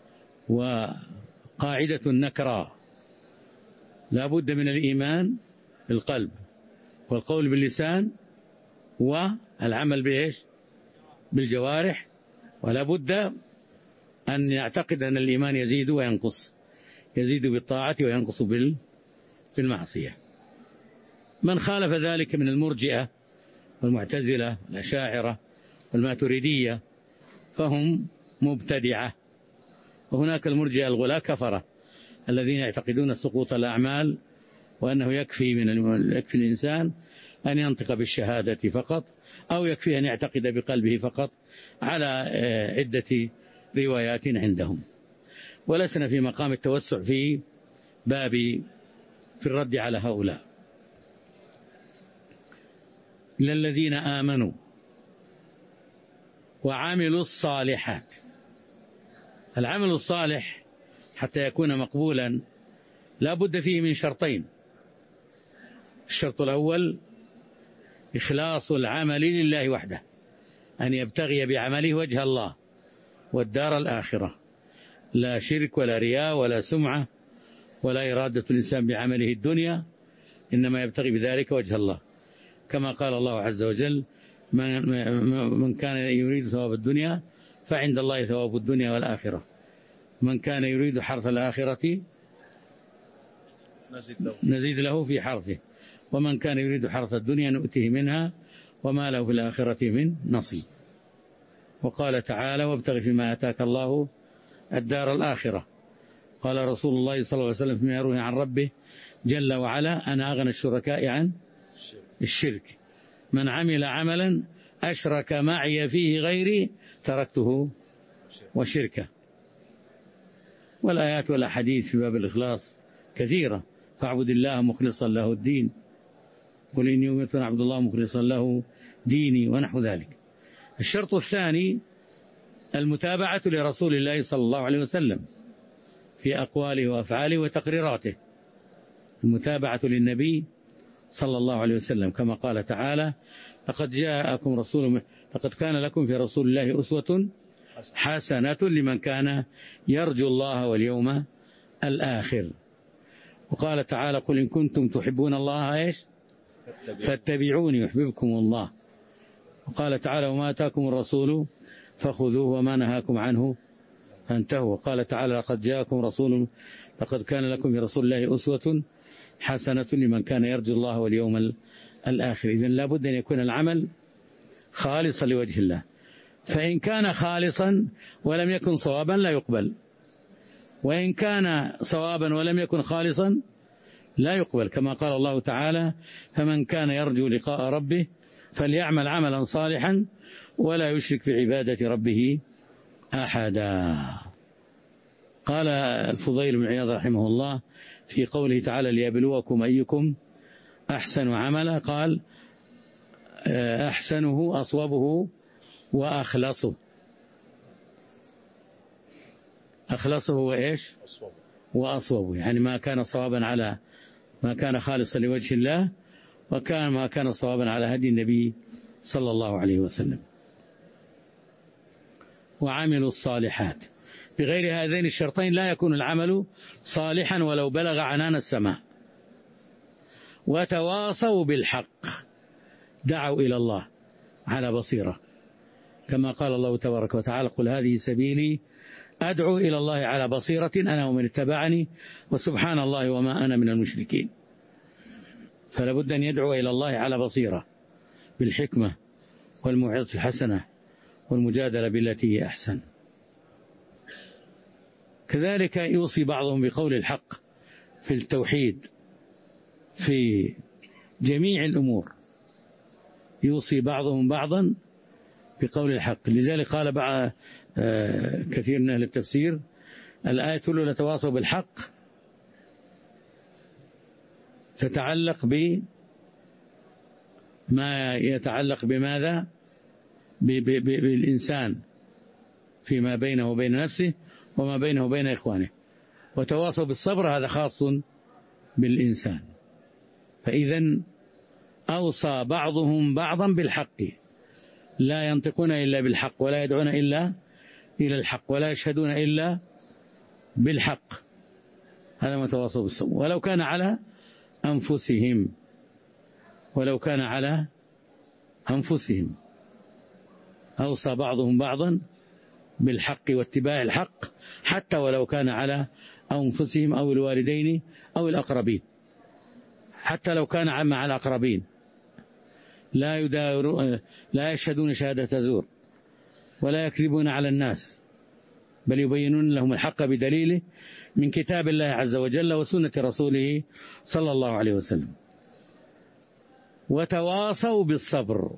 وقاعدة نكرى. لا بد من الإيمان بالقلب والقول باللسان والعمل بإيش؟ بالجوارح، ولا بد أن يعتقد أن الإيمان يزيد وينقص، يزيد بالطاعة وينقص بالمعصية. من خالف ذلك من المرجئة والمعتزلة والأشاعرة والماتريدية فهم مبتدعة. وهناك المرجئة الغلاة كفرة الذين يعتقدون سقوط الأعمال وأنه يكفي من يكفي الإنسان أن ينطق بالشهادة فقط أو يكفي أن يعتقد بقلبه فقط على عدة روايات عندهم. ولسنا في مقام التوسع في باب في الرد على هؤلاء. للذين آمنوا وعملوا الصالحات. العمل الصالح حتى يكون مقبولا لا بد فيه من شرطين. الشرط الأول إخلاص العمل لله وحده، أن يبتغي بعمله وجه الله والدار الآخرة، لا شرك ولا رياء ولا سمعة ولا إرادة الإنسان بعمله الدنيا، إنما يبتغي بذلك وجه الله، كما قال الله عز وجل: من كان يريد ثواب الدنيا فعند الله ثواب الدنيا والآخرة، من كان يريد حرث الآخرة نزيد له في حرثه، ومن كان يريد حرث الدنيا نؤته منها وما له في الآخرة من نصيب. وقال تعالى: وابتغ فيما آتاك الله الدار الآخرة. قال رسول الله صلى الله عليه وسلم فيما يروي عن ربه جل وعلا: أنا أغنى الشركاء عن الشرك، من عمل عملا أشرك معي فيه غيري تركته وشركه. والآيات والأحاديث في باب الإخلاص كثيرة: فاعبد الله مخلصا له الدين، قل إني أمرت أن أعبد الله مخلصا له ديني، ونحو ذلك. الشرط الثاني المتابعة لرسول الله صلى الله عليه وسلم في أقواله وأفعاله وتقريراته، المتابعة للنبي صلى الله عليه وسلم، كما قال تعالى: لقد جاءكم رسول لقد كان لكم في رسول الله أسوة حسنة لمن كان يرجو الله واليوم الآخر. وقال تعالى: قل إن كنتم تحبون الله إيش فاتبعوني يحببكم الله. وقال تعالى: وما آتاكم الرسول فخذوه وما نهاكم عنه فانتهوا. وقال تعالى: لقد جاءكم رسول لقد كان لكم في رسول الله أسوة حسنة لمن كان يرجو الله واليوم الآخر. إذن لا بد أن يكون العمل خالصا لوجه الله، فإن كان خالصا ولم يكن صوابا لا يقبل، وإن كان صوابا ولم يكن خالصا لا يقبل، كما قال الله تعالى: فمن كان يرجو لقاء ربه فليعمل عملا صالحا ولا يشرك بعبادة ربه أحدا. قال الفضيل بن عياض رحمه الله في قوله تعالى: ليبلوكم أيكم أحسن عملا، قال: أحسنه أصوبه وأخلصه. أخلصه وإيش وأصوبه، يعني ما كان صوابا على ما كان خالصا لوجه الله، وكان ما كان صوابا على هدي النبي صلى الله عليه وسلم. وعملوا الصالحات. بغير هذين الشرطين لا يكون العمل صالحا ولو بلغ عنان السماء. وتواصوا بالحق، دعوا إلى الله على بصيرة، كما قال الله تبارك وتعالى: قل هذه سبيلي أدعو إلى الله على بصيرة أنا ومن اتبعني وسبحان الله وما أنا من المشركين. فلا بد أن يدعو إلى الله على بصيرة بالحكمة والموعظة الحسنة والمجادلة بالتي هي أحسن. كذلك يوصي بعضهم بقول الحق في التوحيد في جميع الأمور، يوصي بعضهم بعضا بقول الحق. لذلك قال بعض كثير من أهل التفسير: الآية تقول نتواصوا بالحق تتعلق بما يتعلق بماذا بالإنسان فيما بينه وبين نفسه وما بينه وبين إخوانه، وتواصوا بالصبر هذا خاص بالإنسان. فإذا أوصى بعضهم بعضا بالحق، لا ينطقون إلا بالحق ولا يدعون إلا إلى الحق ولا يشهدون إلا بالحق، هذا ما تواصوا بالصبر، ولو كان على أنفسهم ولو كان على أنفسهم. أوصى بعضهم بعضا بالحق واتباع الحق حتى ولو كان على أنفسهم أو الوالدين أو الأقربين، حتى لو كان مع الأقربين. لا يداور لا يشهدون شهادة زور ولا يكذبون على الناس، بل يبينون لهم الحق بدليله من كتاب الله عز وجل وسنة رسوله صلى الله عليه وسلم. وتواصوا بالصبر.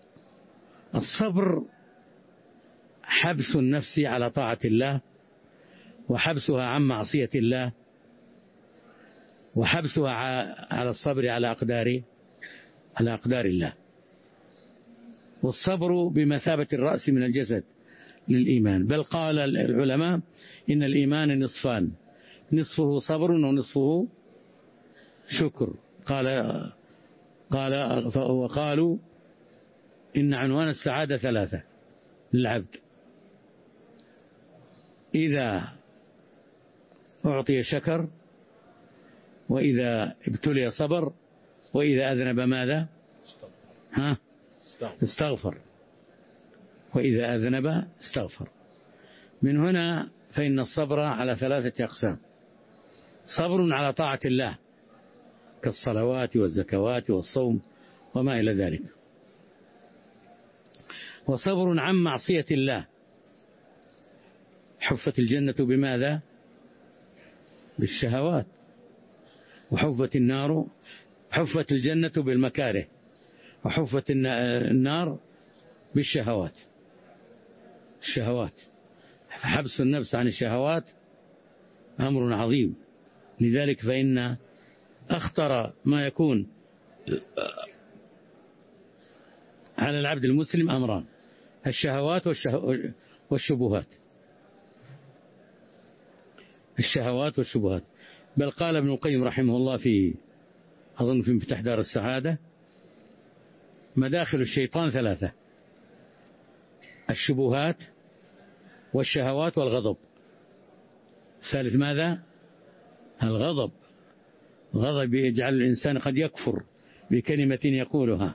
الصبر حبس النفس على طاعة الله، وحبسها عن معصية الله، وحبسها على الصبر على أقدار على أقدار الله. والصبر بمثابة الرأس من الجسد للإيمان، بل قال العلماء إن الإيمان نصفان، نصفه صبر ونصفه شكر. قال قال وقالوا إن عنوان السعادة ثلاثة للعبد: إذا أعطي شكر، وإذا ابتلي صبر، وإذا أذنب ماذا؟ ها؟ استغفر. وإذا أذنب استغفر. من هنا فإن الصبر على ثلاثة أقسام: صبر على طاعة الله كالصلوات والزكوات والصوم وما إلى ذلك، وصبر عن معصية الله. حفت الجنة بماذا؟ بالشهوات. وحفت النار حفت الجنة بالمكاره، وحفت النار بالشهوات. الشهوات، فحبس النفس عن الشهوات أمر عظيم. لذلك فإن أخطر ما يكون على العبد المسلم أمران: الشهوات والشبهات. الشهوات والشبهات. بل قال ابن القيم رحمه الله في أظن في مفتاح دار السعادة: مداخل الشيطان ثلاثة: الشبهات والشهوات والغضب. ثالث ماذا؟ الغضب. الغضب يجعل الإنسان قد يكفر بكلمة يقولها.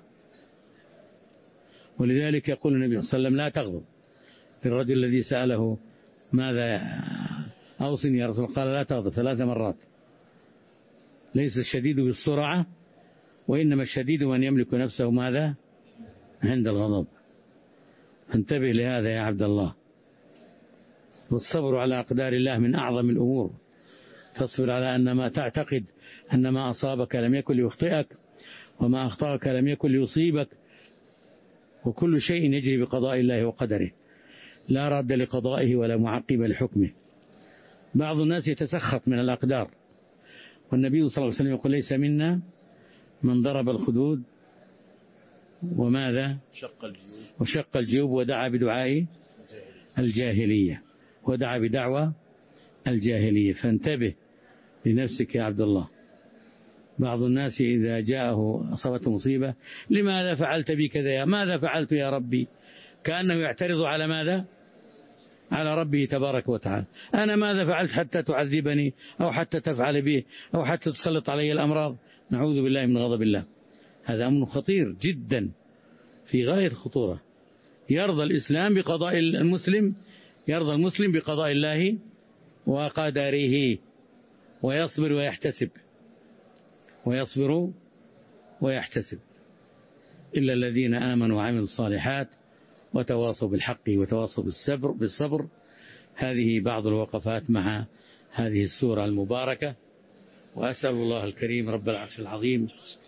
ولذلك يقول النبي صلى الله عليه وسلم: لا تغضب. الرجل الذي سأله: ماذا أوصني يا رسول الله؟ قال: لا تغضب ثلاث مرات. ليس الشديد بالسرعة، وإنما الشديد من يملك نفسه ماذا؟ عند الغضب. انتبه لهذا يا عبد الله. والصبر على أقدار الله من أعظم الأمور. تصبر على أن ما تعتقد أن ما أصابك لم يكن ليخطئك، وما أخطأك لم يكن ليصيبك، وكل شيء يجري بقضاء الله وقدره، لا راد لقضائه ولا معقب لحكمه. بعض الناس يتسخط من الأقدار، والنبي صلى الله عليه وسلم يقول: ليس منا من ضرب الخدود وماذا؟ شق الجيوب وشق الجيوب ودعا بدعاء الجاهلية ودعا بدعوى الجاهلية. فانتبه لنفسك يا عبد الله. بعض الناس إذا جاءه أصابته مصيبة: لماذا فعلت بي كذا؟ ماذا فعلت يا ربي؟ كأنه يعترض على ماذا؟ على ربه تبارك وتعالى. أنا ماذا فعلت حتى تعذبني، أو حتى تفعل به، أو حتى تسلط علي الأمراض؟ نعوذ بالله من غضب الله. هذا أمر خطير جدا في غاية الخطورة. يرضى الإسلام بقضاء المسلم، يرضى المسلم بقضاء الله وقدره، ويصبر ويحتسب ويصبر ويحتسب. إلا الذين آمنوا وعملوا الصالحات وتواصوا بالحق وتواصوا بالصبر بالصبر. هذه بعض الوقفات مع هذه السورة المباركة. وأسأل الله الكريم رب العرش العظيم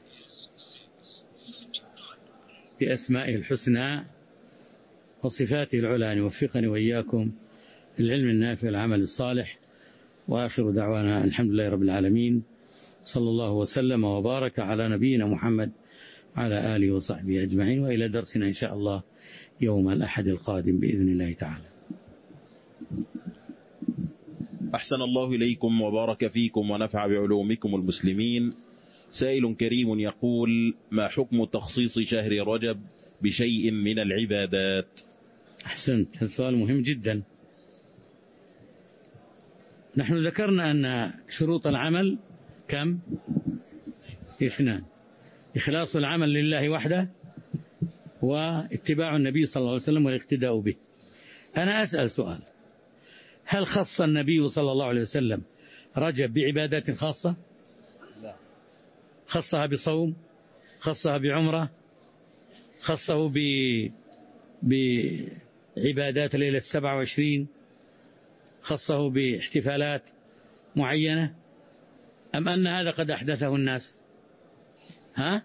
بأسمائه الحسنى وصفاته العلى أن يوفقني وإياكم العلم النافع والعمل الصالح. وآخر دعوانا الحمد لله رب العالمين، صلى الله وسلم وبارك على نبينا محمد على آله وصحبه أجمعين. وإلى درسنا إن شاء الله يوم الأحد القادم بإذن الله تعالى. أحسن الله إليكم وبارك فيكم ونفع بعلومكم المسلمين. سائل كريم يقول: ما حكم تخصيص شهر رجب بشيء من العبادات؟ أحسنت، هذا سؤال مهم جدا. نحن ذكرنا أن شروط العمل كم؟ اثنان: إخلاص العمل لله وحده، واتباع النبي صلى الله عليه وسلم والاقتداء به. أنا أسأل سؤال: هل خص النبي صلى الله عليه وسلم رجب بعبادات خاصة؟ خصها بصوم؟ خصها بعمرة؟ خصه بعبادات ليلة السبعة وعشرين، خصه باحتفالات معينة، أم أن هذا قد أحدثه الناس؟ ها؟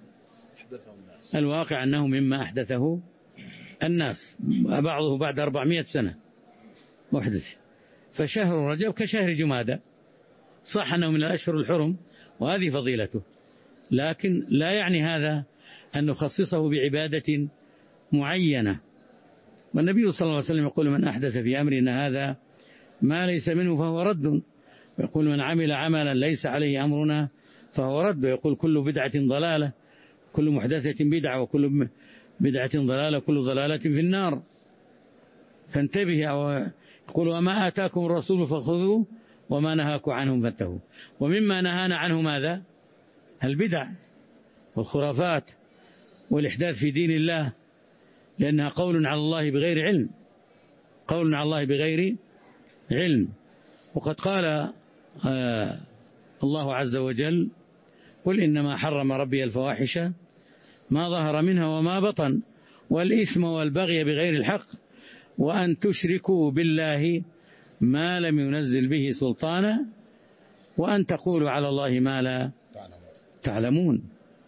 الواقع أنه مما أحدثه الناس، بعضه بعد أربعمائة سنة محدث. فشهر رجب كشهر جمادى، صح أنه من الأشهر الحرم وهذه فضيلته، لكن لا يعني هذا أن نخصصه بعبادة معينة. والنبي صلى الله عليه وسلم يقول: من أحدث في أمرنا هذا ما ليس منه فهو رد. ويقول: من عمل عملا ليس عليه أمرنا فهو رد. ويقول: كل بدعة ضلالة، كل محدثة بدعة، وكل بدعة ضلالة، كل ضلالة في النار. فانتبه. أو يقول: وما آتاكم الرسول فخذوه وما نهاكم عنه فانتهوا. ومما نهانا عنه ماذا؟ البدع والخرافات والإحداث في دين الله، لأنها قول على الله بغير علم، قول على الله بغير علم. وقد قال آه الله عز وجل: قل إنما حرم ربي الفواحش ما ظهر منها وما بطن والإثم والبغي بغير الحق وأن تشركوا بالله ما لم ينزل به سلطانا وأن تقولوا على الله ما لا تعلمون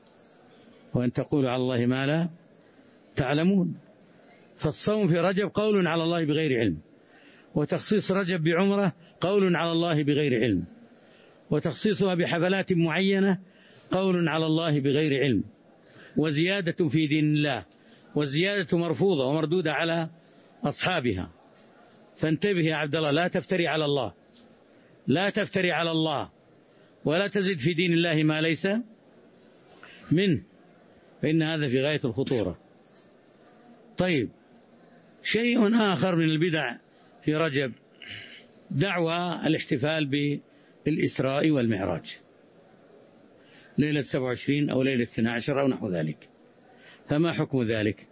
وأن تقولوا على الله ما لا تعلمون. فالصوم في رجب قول على الله بغير علم، وتخصيص رجب بعمرة قول على الله بغير علم، وتخصيصها بحفلات معينة قول على الله بغير علم، وزيادة في دين الله، والزيادة مرفوضة ومردودة على أصحابها. فانتبه يا عبد الله، لا تفتري على الله، لا تفتري على الله، ولا تزد في دين الله ما ليس منه، فإن هذا في غاية الخطورة. طيب، شيء آخر من البدع في رجب دعوى الاحتفال بالإسراء والمعراج، ليلة سبعة وعشرين أو ليلة اثني عشر أو نحو ذلك. فما حكم ذلك؟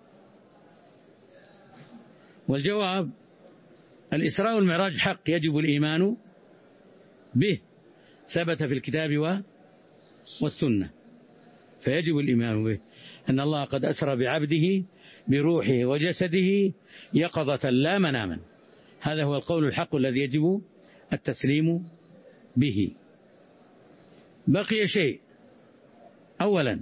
والجواب: الإسراء والمعراج حق يجب الإيمان به، ثبت في الكتاب والسنة، فيجب الإيمان به، أن الله قد أسرى بعبده بروحه وجسده يقظة لا مناما. هذا هو القول الحق الذي يجب التسليم به. بقي شيء: أولا،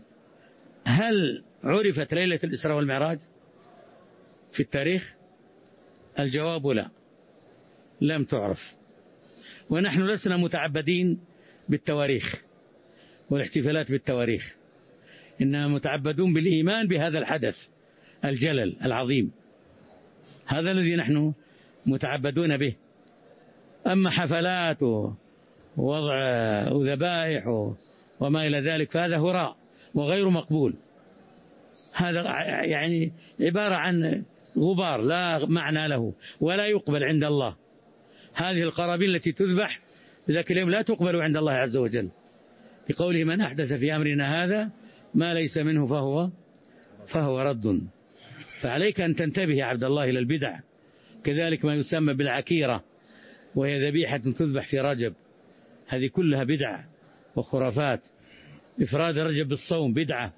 هل عرفت ليلة الإسراء والمعراج في التاريخ؟ الجواب: لا، لم تعرف. ونحن لسنا متعبدين بالتواريخ والاحتفالات بالتواريخ، إننا متعبدون بالإيمان بهذا الحدث الجلل العظيم، هذا الذي نحن متعبدون به. أما حفلات ووضع ذبائح وما إلى ذلك فهذا هراء وغير مقبول، هذا يعني عبارة عن غبار لا معنى له ولا يقبل عند الله. هذه القرابين التي تذبح ذاك اليوم لا تقبل عند الله عز وجل، بقوله: من أحدث في أمرنا هذا ما ليس منه فهو فهو رد. فعليك أن تنتبه يا عبد الله إلى البدع. كذلك ما يسمى بالعكيرة، وهي ذبيحة تذبح في رجب، هذه كلها بدع وخرافات. إفراد رجب بالصوم بدعة.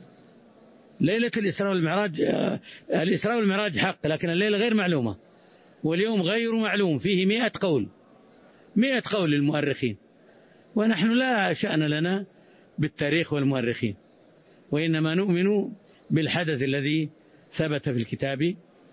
ليلة الإسراء والمعراج، الإسراء والمعراج حق، لكن الليلة غير معلومة، واليوم غير معلوم، فيه مئة قول مئة قول للمؤرخين، ونحن لا شأن لنا بالتاريخ والمؤرخين، وإنما نؤمن بالحدث الذي ثبت في الكتاب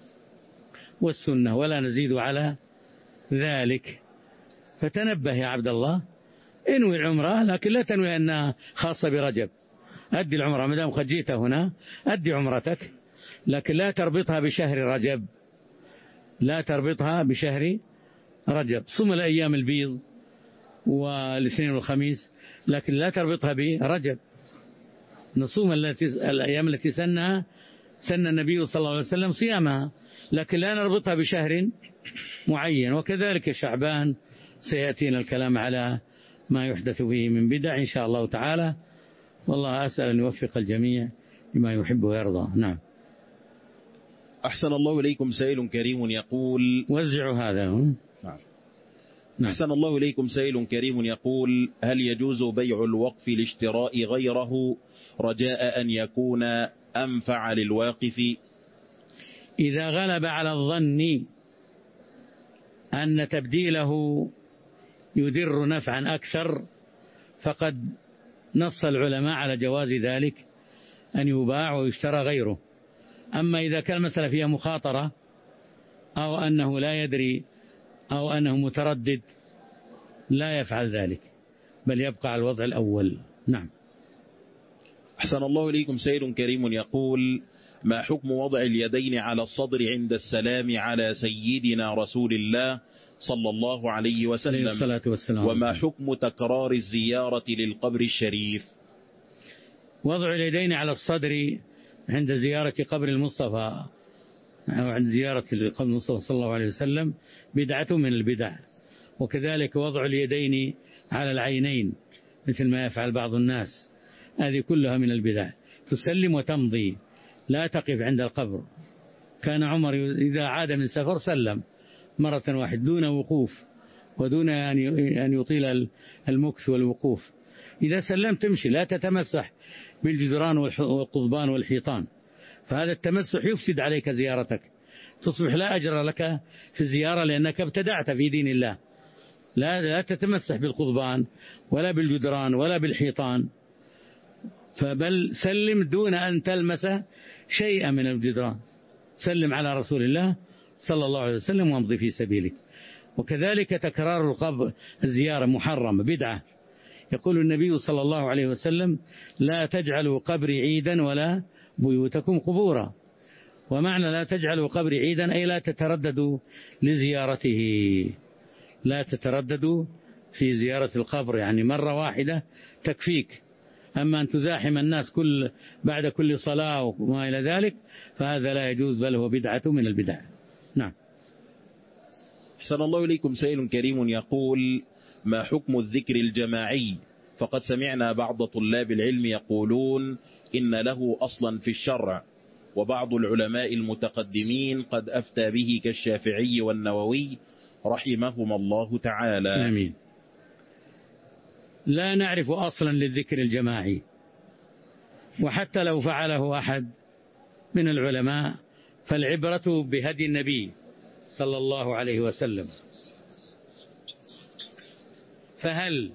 والسنة ولا نزيد على ذلك. فتنبه يا عبد الله، انوي العمرة، لكن لا تنوي أنها خاصة برجب. أدي العمرة ما دام قد جئت هنا، أدي عمرتك، لكن لا تربطها بشهر رجب، لا تربطها بشهر رجب. صم الأيام البيض والاثنين والخميس، لكن لا تربطها برجب. نصوم الأيام التي سنها سن النبي صلى الله عليه وسلم صيامها، لكن لا نربطها بشهر معين. وكذلك شعبان سيأتينا الكلام على ما يحدث فيه من بدع إن شاء الله تعالى. والله أسأل أن يوفق الجميع لما يحب ويرضى. نعم. أحسن الله إليكم. سائل كريم يقول: وزعوا هذا. نعم. نعم. أحسن الله إليكم. سائل كريم يقول: هل يجوز بيع الوقف لاشتراء غيره رجاء أن يكون أنفع للواقف؟ إذا غلب على الظن أن تبديله يدر نفعا أكثر فقد نص العلماء على جواز ذلك، أن يباع ويشترى غيره. أما إذا كان المسألة فيها مخاطرة أو أنه لا يدري أو أنه متردد لا يفعل ذلك، بل يبقى على الوضع الأول. نعم. أحسن الله إليكم. سائل كريم يقول: ما حكم وضع اليدين على الصدر عند السلام على سيدنا رسول الله صلى الله عليه وسلم، وما حكم تكرار الزيارة للقبر الشريف؟ وضع اليدين على الصدر عند زيارة قبر المصطفى أو عند زيارة قبر المصطفى صلى الله عليه وسلم بدعة من البدع، وكذلك وضع اليدين على العينين مثل ما يفعل بعض الناس، هذه كلها من البدع. تسلم وتمضي، لا تقف عند القبر. كان عمر إذا عاد من سفر سلم مرة واحدة دون وقوف ودون أن يطيل المكث والوقوف. إذا سلمت تمشي، لا تتمسح بالجدران والقضبان والحيطان، فهذا التمسح يفسد عليك زيارتك، تصبح لا أجر لك في الزيارة لأنك ابتدعت في دين الله. لا, لا تتمسح بالقضبان ولا بالجدران ولا بالحيطان، فبل سلم دون أن تلمس شيئا من الجدران، سلم على رسول الله صلى الله عليه وسلم وامضي في سبيله. وكذلك تكرار القبر الزيارة محرم بدعة. يقول النبي صلى الله عليه وسلم: لا تجعلوا قبري عيدا ولا بيوتكم قبورا. ومعنى لا تجعلوا قبري عيدا أي لا تترددوا لزيارته، لا تترددوا في زيارة القبر، يعني مرة واحدة تكفيك. أما أن تزاحم الناس كل بعد كل صلاة وما إلى ذلك فهذا لا يجوز، بل هو بدعة من البدع. نعم. أحسن الله إليكم. سائل كريم يقول: ما حكم الذكر الجماعي؟ فقد سمعنا بعض طلاب العلم يقولون إن له أصلا في الشرع، وبعض العلماء المتقدمين قد أفتى به كالشافعي والنووي رحمهما الله تعالى. آمين. لا نعرف أصلا للذكر الجماعي، وحتى لو فعله أحد من العلماء فالعبرة بهدي النبي صلى الله عليه وسلم. فهل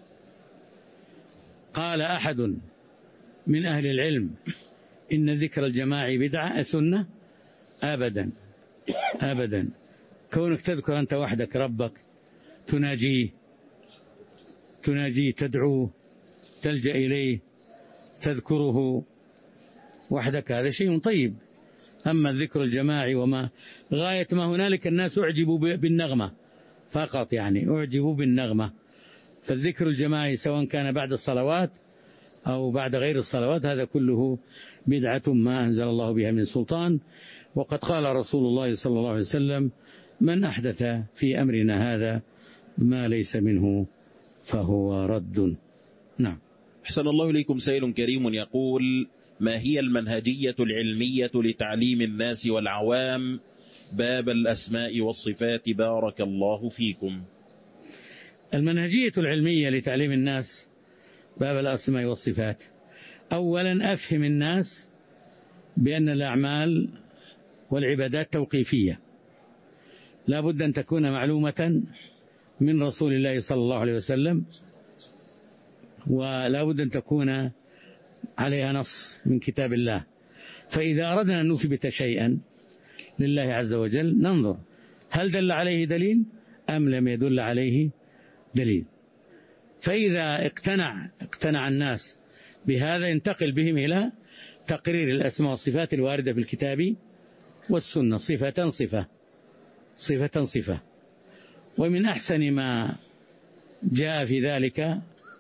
قال أحد من أهل العلم إن ذكر الجماعي بدعة سنة؟ أبدا أبدا. كونك تذكر أنت وحدك ربك، تناجيه تناجيه تدعوه، تلجأ إليه، تذكره وحدك، هذا شيء طيب. أما الذكر الجماعي وما غاية ما هنالك الناس أعجبوا بالنغمة فقط، يعني أعجبوا بالنغمة. فالذكر الجماعي سواء كان بعد الصلوات أو بعد غير الصلوات هذا كله بدعة ما أنزل الله بها من سلطان. وقد قال رسول الله صلى الله عليه وسلم: من أحدث في أمرنا هذا ما ليس منه فهو رد. نعم. أحسن الله إليكم. سائل كريم يقول: ما هي المنهجية العلمية لتعليم الناس والعوام باب الأسماء والصفات؟ بارك الله فيكم. المنهجية العلمية لتعليم الناس باب الأسماء والصفات: أولا أفهم الناس بأن الأعمال والعبادات توقيفية، لا بد أن تكون معلومة من رسول الله صلى الله عليه وسلم، ولا بد أن تكون عليها نص من كتاب الله. فإذا أردنا أن نثبت شيئا لله عز وجل ننظر هل دل عليه دليل أم لم يدل عليه دليل. فإذا اقتنع اقتنع الناس بهذا ينتقل بهم إلى تقرير الأسماء والصفات الواردة في الكتاب والسنة صفة صفة صفة صفة. ومن أحسن ما جاء في ذلك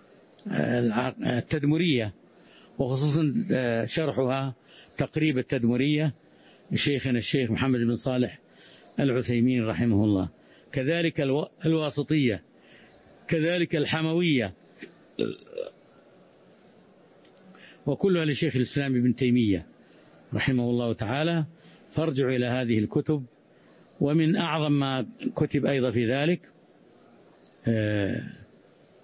التدمرية، وخصوصا شرحها تقريب التدمرية لشيخنا الشيخ محمد بن صالح العثيمين رحمه الله، كذلك الواسطية، كذلك الحموية، وكلها لشيخ الإسلام ابن تيمية رحمه الله تعالى. فارجعوا إلى هذه الكتب. ومن أعظم ما كتب أيضا في ذلك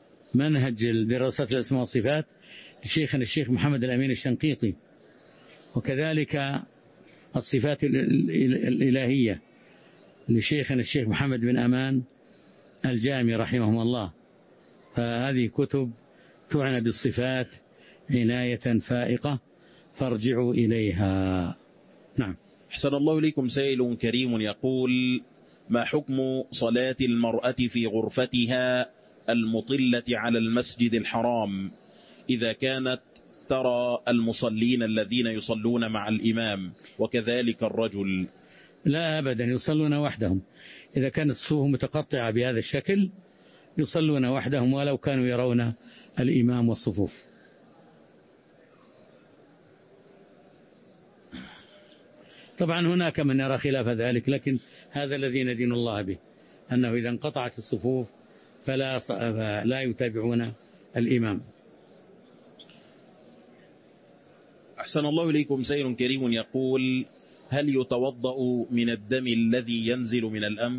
منهج دراسات الأسماء والصفات لشيخنا الشيخ محمد الأمين الشنقيطي وكذلك الصفات الإلهية لشيخنا الشيخ محمد بن أمان الجامي رحمه الله، فهذه كتب تعنى بالصفات عناية فائقة فارجعوا إليها. نعم. أحسن الله إليكم. سائل كريم يقول: ما حكم صلاة المرأة في غرفتها المطلة على المسجد الحرام إذا كانت ترى المصلين الذين يصلون مع الإمام وكذلك الرجل؟ لا أبدا، يصلون وحدهم. إذا كانت الصفوف متقطعة بهذا الشكل يصلون وحدهم ولو كانوا يرون الإمام والصفوف. طبعا هناك من يرى خلاف ذلك، لكن هذا الذي ندين الله به، أنه إذا انقطعت الصفوف فلا لا يتابعون الإمام. أحسن الله إليكم. سائل كريم يقول: هل يتوضأ من الدم الذي ينزل من الأنف؟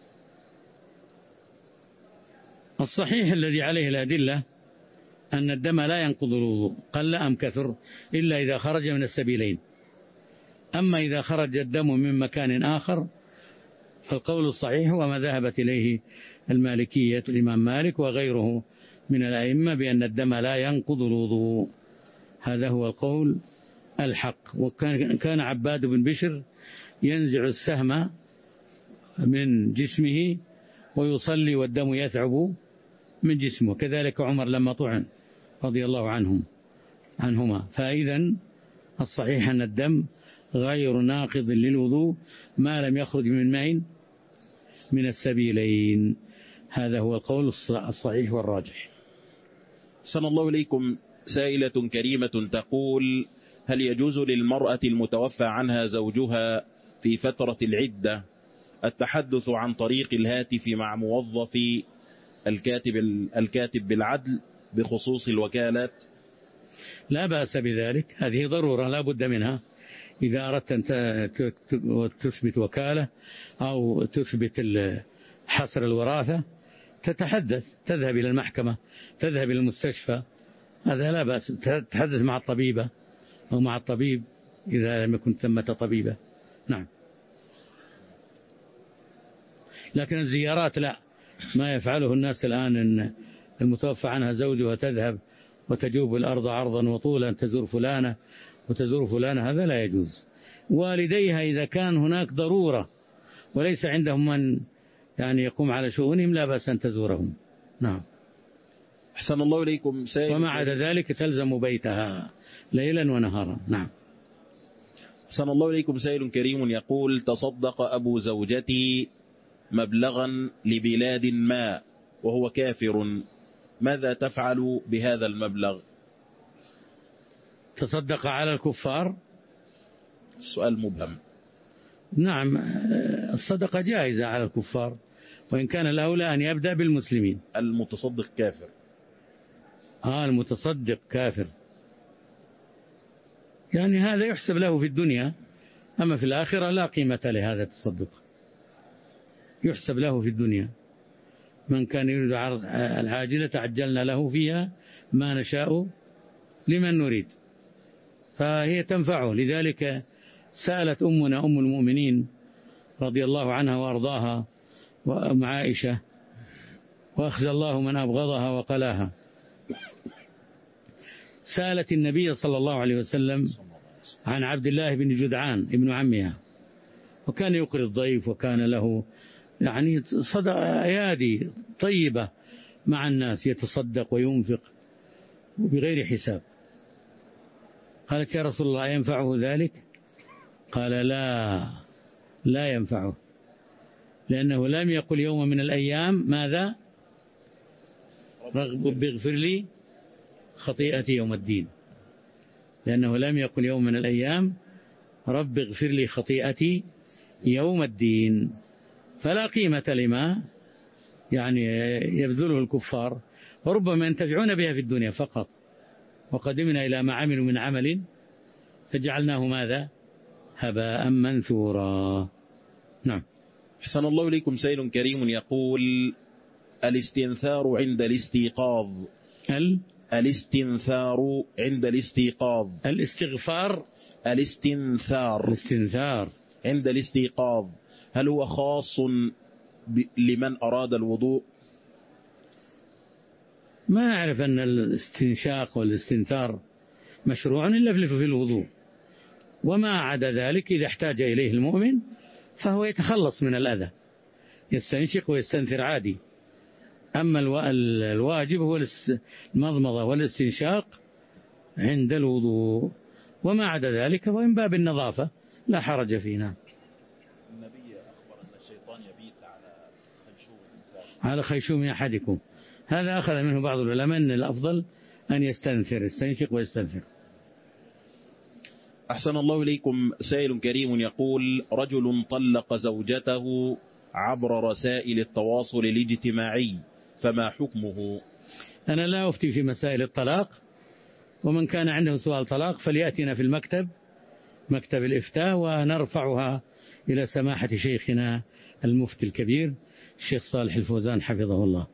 الصحيح الذي عليه الأدلة أن الدم لا ينقض الوضوء قل أم كثر إلا إذا خرج من السبيلين. أما إذا خرج الدم من مكان آخر فالقول الصحيح وما ذهبت إليه المالكية الإمام مالك وغيره من الأئمة بأن الدم لا ينقض الوضوء. هذا هو القول الحق. وكان كان عباد بن بشر ينزع السهم من جسمه ويصلي والدم يثعب من جسمه، كذلك عمر لما طعن رضي الله عنهم عنهما. فإذا الصحيح أن الدم غير ناقض للوضوء ما لم يخرج من مين من السبيلين. هذا هو القول الصحيح والراجح. أحسن الله إليكم. سائلة كريمة تقول: هل يجوز للمرأة المتوفى عنها زوجها في فترة العدة التحدث عن طريق الهاتف مع موظف الكاتب الكاتب بالعدل بخصوص الوكالات؟ لا بأس بذلك، هذه ضرورة لا بد منها. إذا أردت أن تثبت وكالة أو تثبت حصر الوراثة تتحدث، تذهب إلى المحكمة، تذهب إلى المستشفى، هذا لا بأس. تتحدث مع الطبيبة أو مع الطبيب إذا لم يكن ثمة طبيبة. نعم. لكن الزيارات لا، ما يفعله الناس الآن أن المتوفى عنها زوجها تذهب وتجوب الأرض عرضا وطولا تزور فلانة وتزور فلانة، هذا لا يجوز. والديها إذا كان هناك ضرورة وليس عندهم من يعني يقوم على شؤونهم لا بأس أن تزورهم. نعم. أحسن الله إليكم. وما عدا ذلك تلزم بيتها ليلا ونهارا. نعم. أحسن الله إليكم. سائل كريم يقول: تصدق أبو زوجتي مبلغا لبلاد ما وهو كافر، ماذا تفعل بهذا المبلغ؟ تصدق على الكفار؟ السؤال مبهم. نعم، الصدقة جائزة على الكفار، وإن كان الأولى أن يبدأ بالمسلمين. المتصدق كافر. آه المتصدق كافر، يعني هذا يحسب له في الدنيا، أما في الآخرة لا قيمة لهذا التصدق، يحسب له في الدنيا. من كان يريد عرض العاجلة عجلنا له فيها ما نشاء لمن نريد، فهي تنفعه. لذلك سألت أمنا أم المؤمنين رضي الله عنها وأرضاها وأم عائشة، وأخزى الله من أبغضها وقلاها، سألت النبي صلى الله عليه وسلم عن عبد الله بن جدعان ابن عمها، وكان يقري الضيف وكان له يعني صدق أيادي طيبة مع الناس، يتصدق وينفق بغير حساب. قالت: يا رسول الله ينفعه ذلك؟ قال: لا لا ينفعه، لأنه لم يقل يوم من الأيام ماذا؟ رب اغفر لي خطيئتي يوم الدين، لأنه لم يقل يوم من الأيام رب اغفر لي خطيئتي يوم الدين. فلا قيمة لما يعني يبذله الكفار، وربما ينتفعون بها في الدنيا فقط، وقدمنا إلى ما عملوا من عمل فجعلناه ماذا؟ هباء منثورا. نعم. أحسن الله إليكم. سائل كريم يقول: الاستنثار عند الاستيقاظ ال... الاستنثار عند الاستيقاظ الاستغفار الاستنثار الاستنثار عند الاستيقاظ هل هو خاص لمن أراد الوضوء؟ ما أعرف أن الاستنشاق والاستنثار مشروع إلا في الوضوء، وما عدا ذلك إذا احتاج إليه المؤمن فهو يتخلص من الأذى، يستنشق ويستنثر عادي. أما الواجب هو المضمضة والاستنشاق عند الوضوء، وما عدا ذلك فهو من باب النظافة لا حرج فينا. النبي أخبر أن الشيطان يبيت على خيشوم الإنسان على خيشوم أحدكم، هذا أخذ منه بعض العلماء أن الأفضل أن يستنثر، يستنشق ويستنثر. أحسن الله إليكم. سائل كريم يقول: رجل طلق زوجته عبر رسائل التواصل الاجتماعي فما حكمه؟ أنا لا أفتي في مسائل الطلاق، ومن كان عنده سؤال طلاق فليأتنا في المكتب، مكتب الإفتاء، ونرفعها إلى سماحة شيخنا المفتي الكبير الشيخ صالح الفوزان حفظه الله.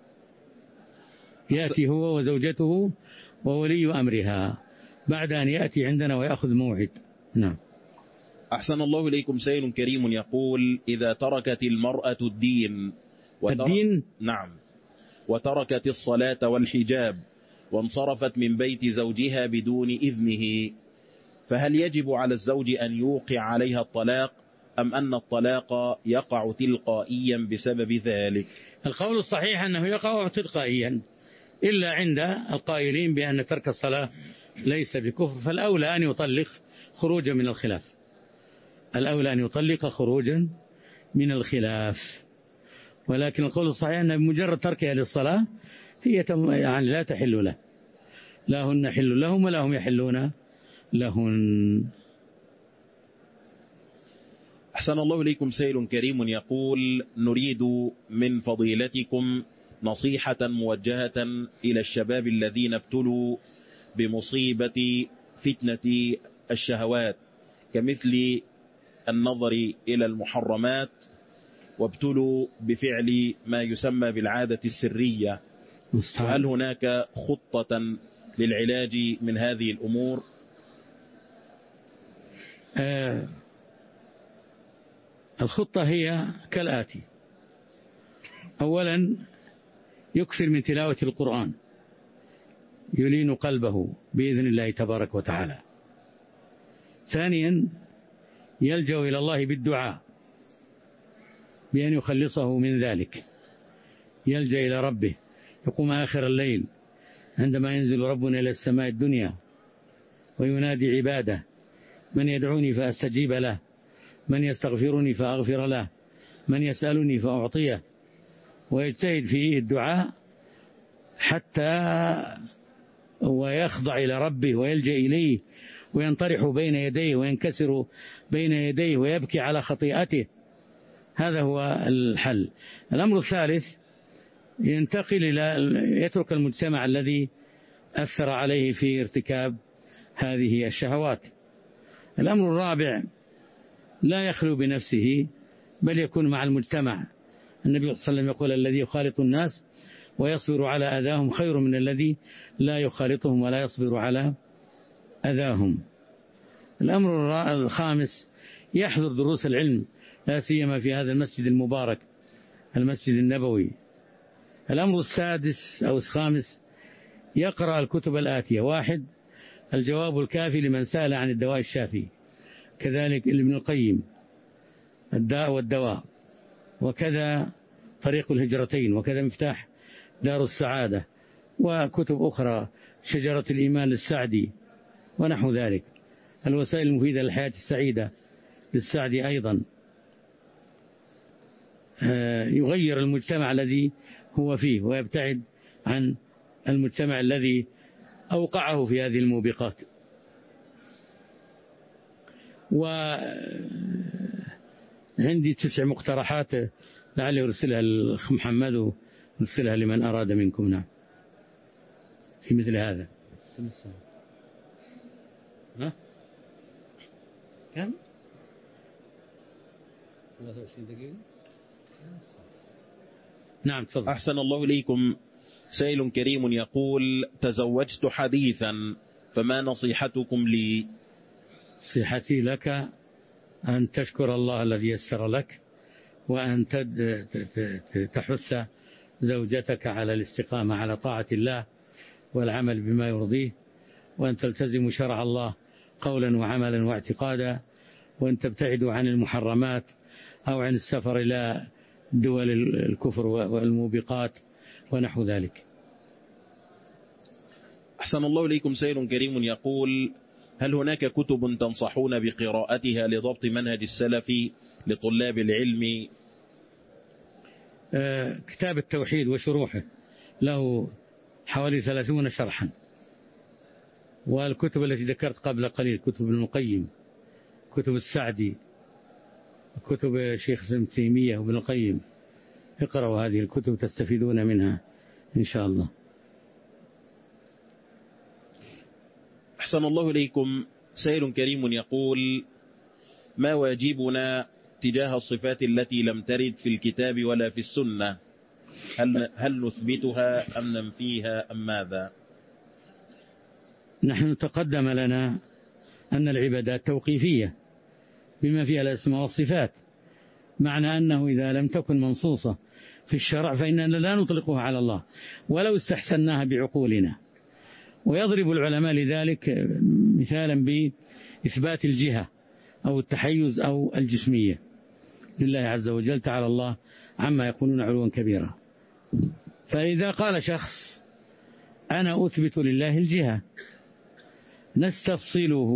يأتي هو وزوجته وولي أمرها بعد أن يأتي عندنا ويأخذ موعد. نعم. أحسن الله إليكم. سائل كريم يقول: إذا تركت المرأة الدين وتر... الدين نعم وتركت الصلاة والحجاب وانصرفت من بيت زوجها بدون إذنه، فهل يجب على الزوج أن يوقع عليها الطلاق أم أن الطلاق يقع تلقائيا بسبب ذلك؟ القول الصحيح أنه يقع تلقائيا، إلا عند القائلين بأن ترك الصلاة ليس بكفر، فالأولى أن يطلق خروجا من الخلاف، الأولى أن يطلق خروجا من الخلاف. ولكن القول الصحيح أن بمجرد تركها للصلاة هي يعني لا تحل له، لا هن حل لهم ولا هم يحلون لهن. أحسن الله إليكم. سائل كريم يقول: نريد من فضيلتكم نصيحة موجهة إلى الشباب الذين ابتلوا بمصيبة فتنة الشهوات كمثل النظر إلى المحرمات، وابتلوا بفعل ما يسمى بالعادة السرية، فهل هناك خطة للعلاج من هذه الأمور؟ آه الخطة هي كالآتي: أولا يكثر من تلاوة القرآن يلين قلبه بإذن الله تبارك وتعالى. ثانيا يلجأ إلى الله بالدعاء بأن يخلصه من ذلك، يلجأ إلى ربه، يقوم آخر الليل عندما ينزل ربنا إلى السماء الدنيا وينادي عباده: من يدعوني فأستجيب له، من يستغفرني فأغفر له، من يسألني فأعطيه، ويجتهد في الدعاء حتى ويخضع إلى ربه ويلجأ إليه وينطرح بين يديه وينكسر بين يديه ويبكي على خطيئته. هذا هو الحل. الأمر الثالث ينتقل إلى يترك المجتمع الذي أثر عليه في ارتكاب هذه الشهوات. الأمر الرابع لا يخلو بنفسه بل يكون مع المجتمع. النبي صلى الله عليه وسلم يقول: الذي يخالط الناس ويصبر على أذاهم خير من الذي لا يخالطهم ولا يصبر على أذاهم. الأمر الخامس يحضر دروس العلم، لا سيما في هذا المسجد المبارك المسجد النبوي. الأمر السادس أو الخامس يقرأ الكتب الآتية: واحد الجواب الكافي لمن سأل عن الدواء الشافي، كذلك ابن القيم الداء والدواء، وكذا طريق الهجرتين، وكذا مفتاح دار السعادة، وكتب أخرى شجرة الإيمان للسعدي ونحو ذلك، الوسائل المفيدة للحياة السعيدة للسعدي أيضا. يغير المجتمع الذي هو فيه ويبتعد عن المجتمع الذي أوقعه في هذه الموبقات. وعندي تسع مقترحات لعلي أرسلها للأخ محمد وأرسلها لمن أراد منكم. نعم في مثل هذا. ها؟ كم؟ ثلاثة وعشرين دقيقة. نعم تفضل. أحسن الله إليكم. سائل كريم يقول: تزوجت حديثا فما نصيحتكم لي؟ نصيحتي لك أن تشكر الله الذي يسر لك، وأن تحث زوجتك على الاستقامة على طاعة الله والعمل بما يرضيه، وأن تلتزم شرع الله قولا وعملا واعتقادا، وأن تبتعدوا عن المحرمات أو عن السفر إلى دول الكفر والموبقات ونحو ذلك. أحسن الله إليكم. سائل كريم يقول: هل هناك كتب تنصحون بقراءتها لضبط منهج السلف لطلاب العلم؟ آه كتاب التوحيد وشروحه له حوالي ثلاثون شرحا، والكتب التي ذكرت قبل قليل كتب ابن القيم، كتب السعدي، كتب شيخ ابن تيمية وابن القيم، اقرأوا هذه الكتب تستفيدون منها إن شاء الله. أحسن الله إليكم. سائل كريم يقول: ما واجبنا تجاه الصفات التي لم ترد في الكتاب ولا في السنة؟ هل, هل نثبتها أم ننفيها أم ماذا؟ نحن تقدم لنا أن العبادات توقيفية بما فيها الأسماء والصفات، معنى أنه إذا لم تكن منصوصة في الشرع فإننا لا نطلقها على الله ولو استحسناها بعقولنا. ويضرب العلماء لذلك مثالا بإثبات الجهة أو التحيز أو الجسمية لله عز وجل، تعالى الله عما يقولون علوا كبيرا. فإذا قال شخص أنا أثبت لله الجهة، نستفصله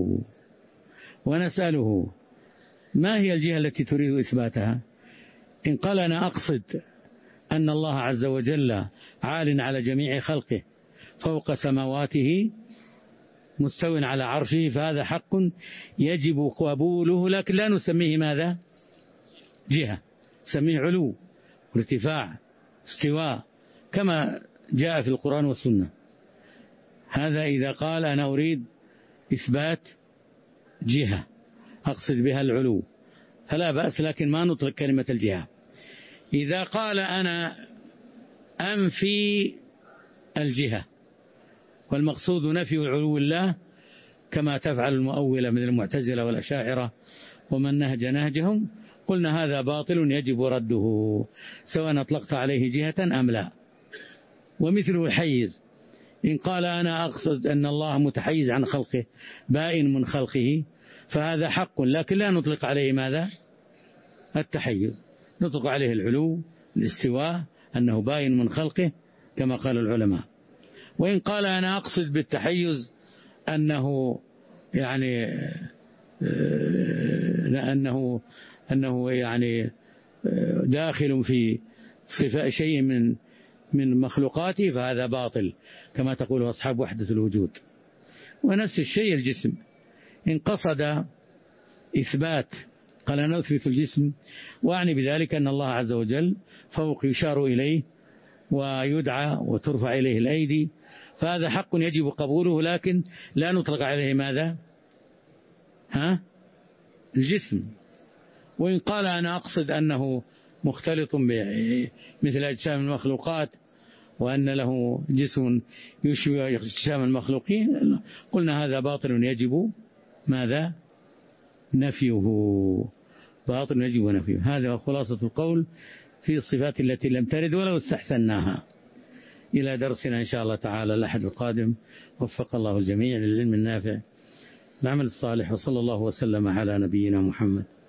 ونسأله ما هي الجهة التي تريد إثباتها؟ إن قال أنا أقصد أن الله عز وجل عال على جميع خلقه فوق سماواته مستو على عرشه، فهذا حق يجب قبوله، لكن لا نسميه ماذا؟ جهة، نسميه علو وارتفاع استواء كما جاء في القرآن والسنة. هذا إذا قال أنا أريد إثبات جهة أقصد بها العلو فلا بأس، لكن ما نطلق كلمة الجهة. إذا قال أنا أنفي الجهة والمقصود نفي علو الله كما تفعل المؤولة من المعتزلة والأشاعرة ومن نهج نهجهم، قلنا هذا باطل يجب رده سواء أطلقت عليه جهة أم لا. ومثله الحيز، إن قال أنا أقصد أن الله متحيز عن خلقه بائن من خلقه فهذا حق، لكن لا نطلق عليه ماذا؟ التحيز، نطلق عليه العلو الاستواء أنه بائن من خلقه كما قال العلماء. وإن قال أنا أقصد بالتحيز أنه يعني أنه أنه يعني داخل في صفة شيء من من مخلوقاته فهذا باطل كما تقول أصحاب وحدة الوجود. ونفس الشيء الجسم، إن قصد إثبات قال أنا أثبت الجسم وأعني بذلك أن الله عز وجل فوق يشار إليه ويدعى وترفع إليه الأيدي فهذا حق يجب قبوله، لكن لا نطلق عليه ماذا؟ ها؟ الجسم. وإن قال أنا أقصد أنه مختلط مثل أجسام المخلوقات وأن له جسم يشبه أجسام المخلوقين قلنا هذا باطل يجب ماذا؟ نفيه، باطل يجب نفيه. هذا خلاصة القول في الصفات التي لم ترد ولو استحسناها. إلى درسنا إن شاء الله تعالى الأحد القادم. وفق الله الجميع للعلم النافع العمل الصالح، وصلى الله وسلم على نبينا محمد.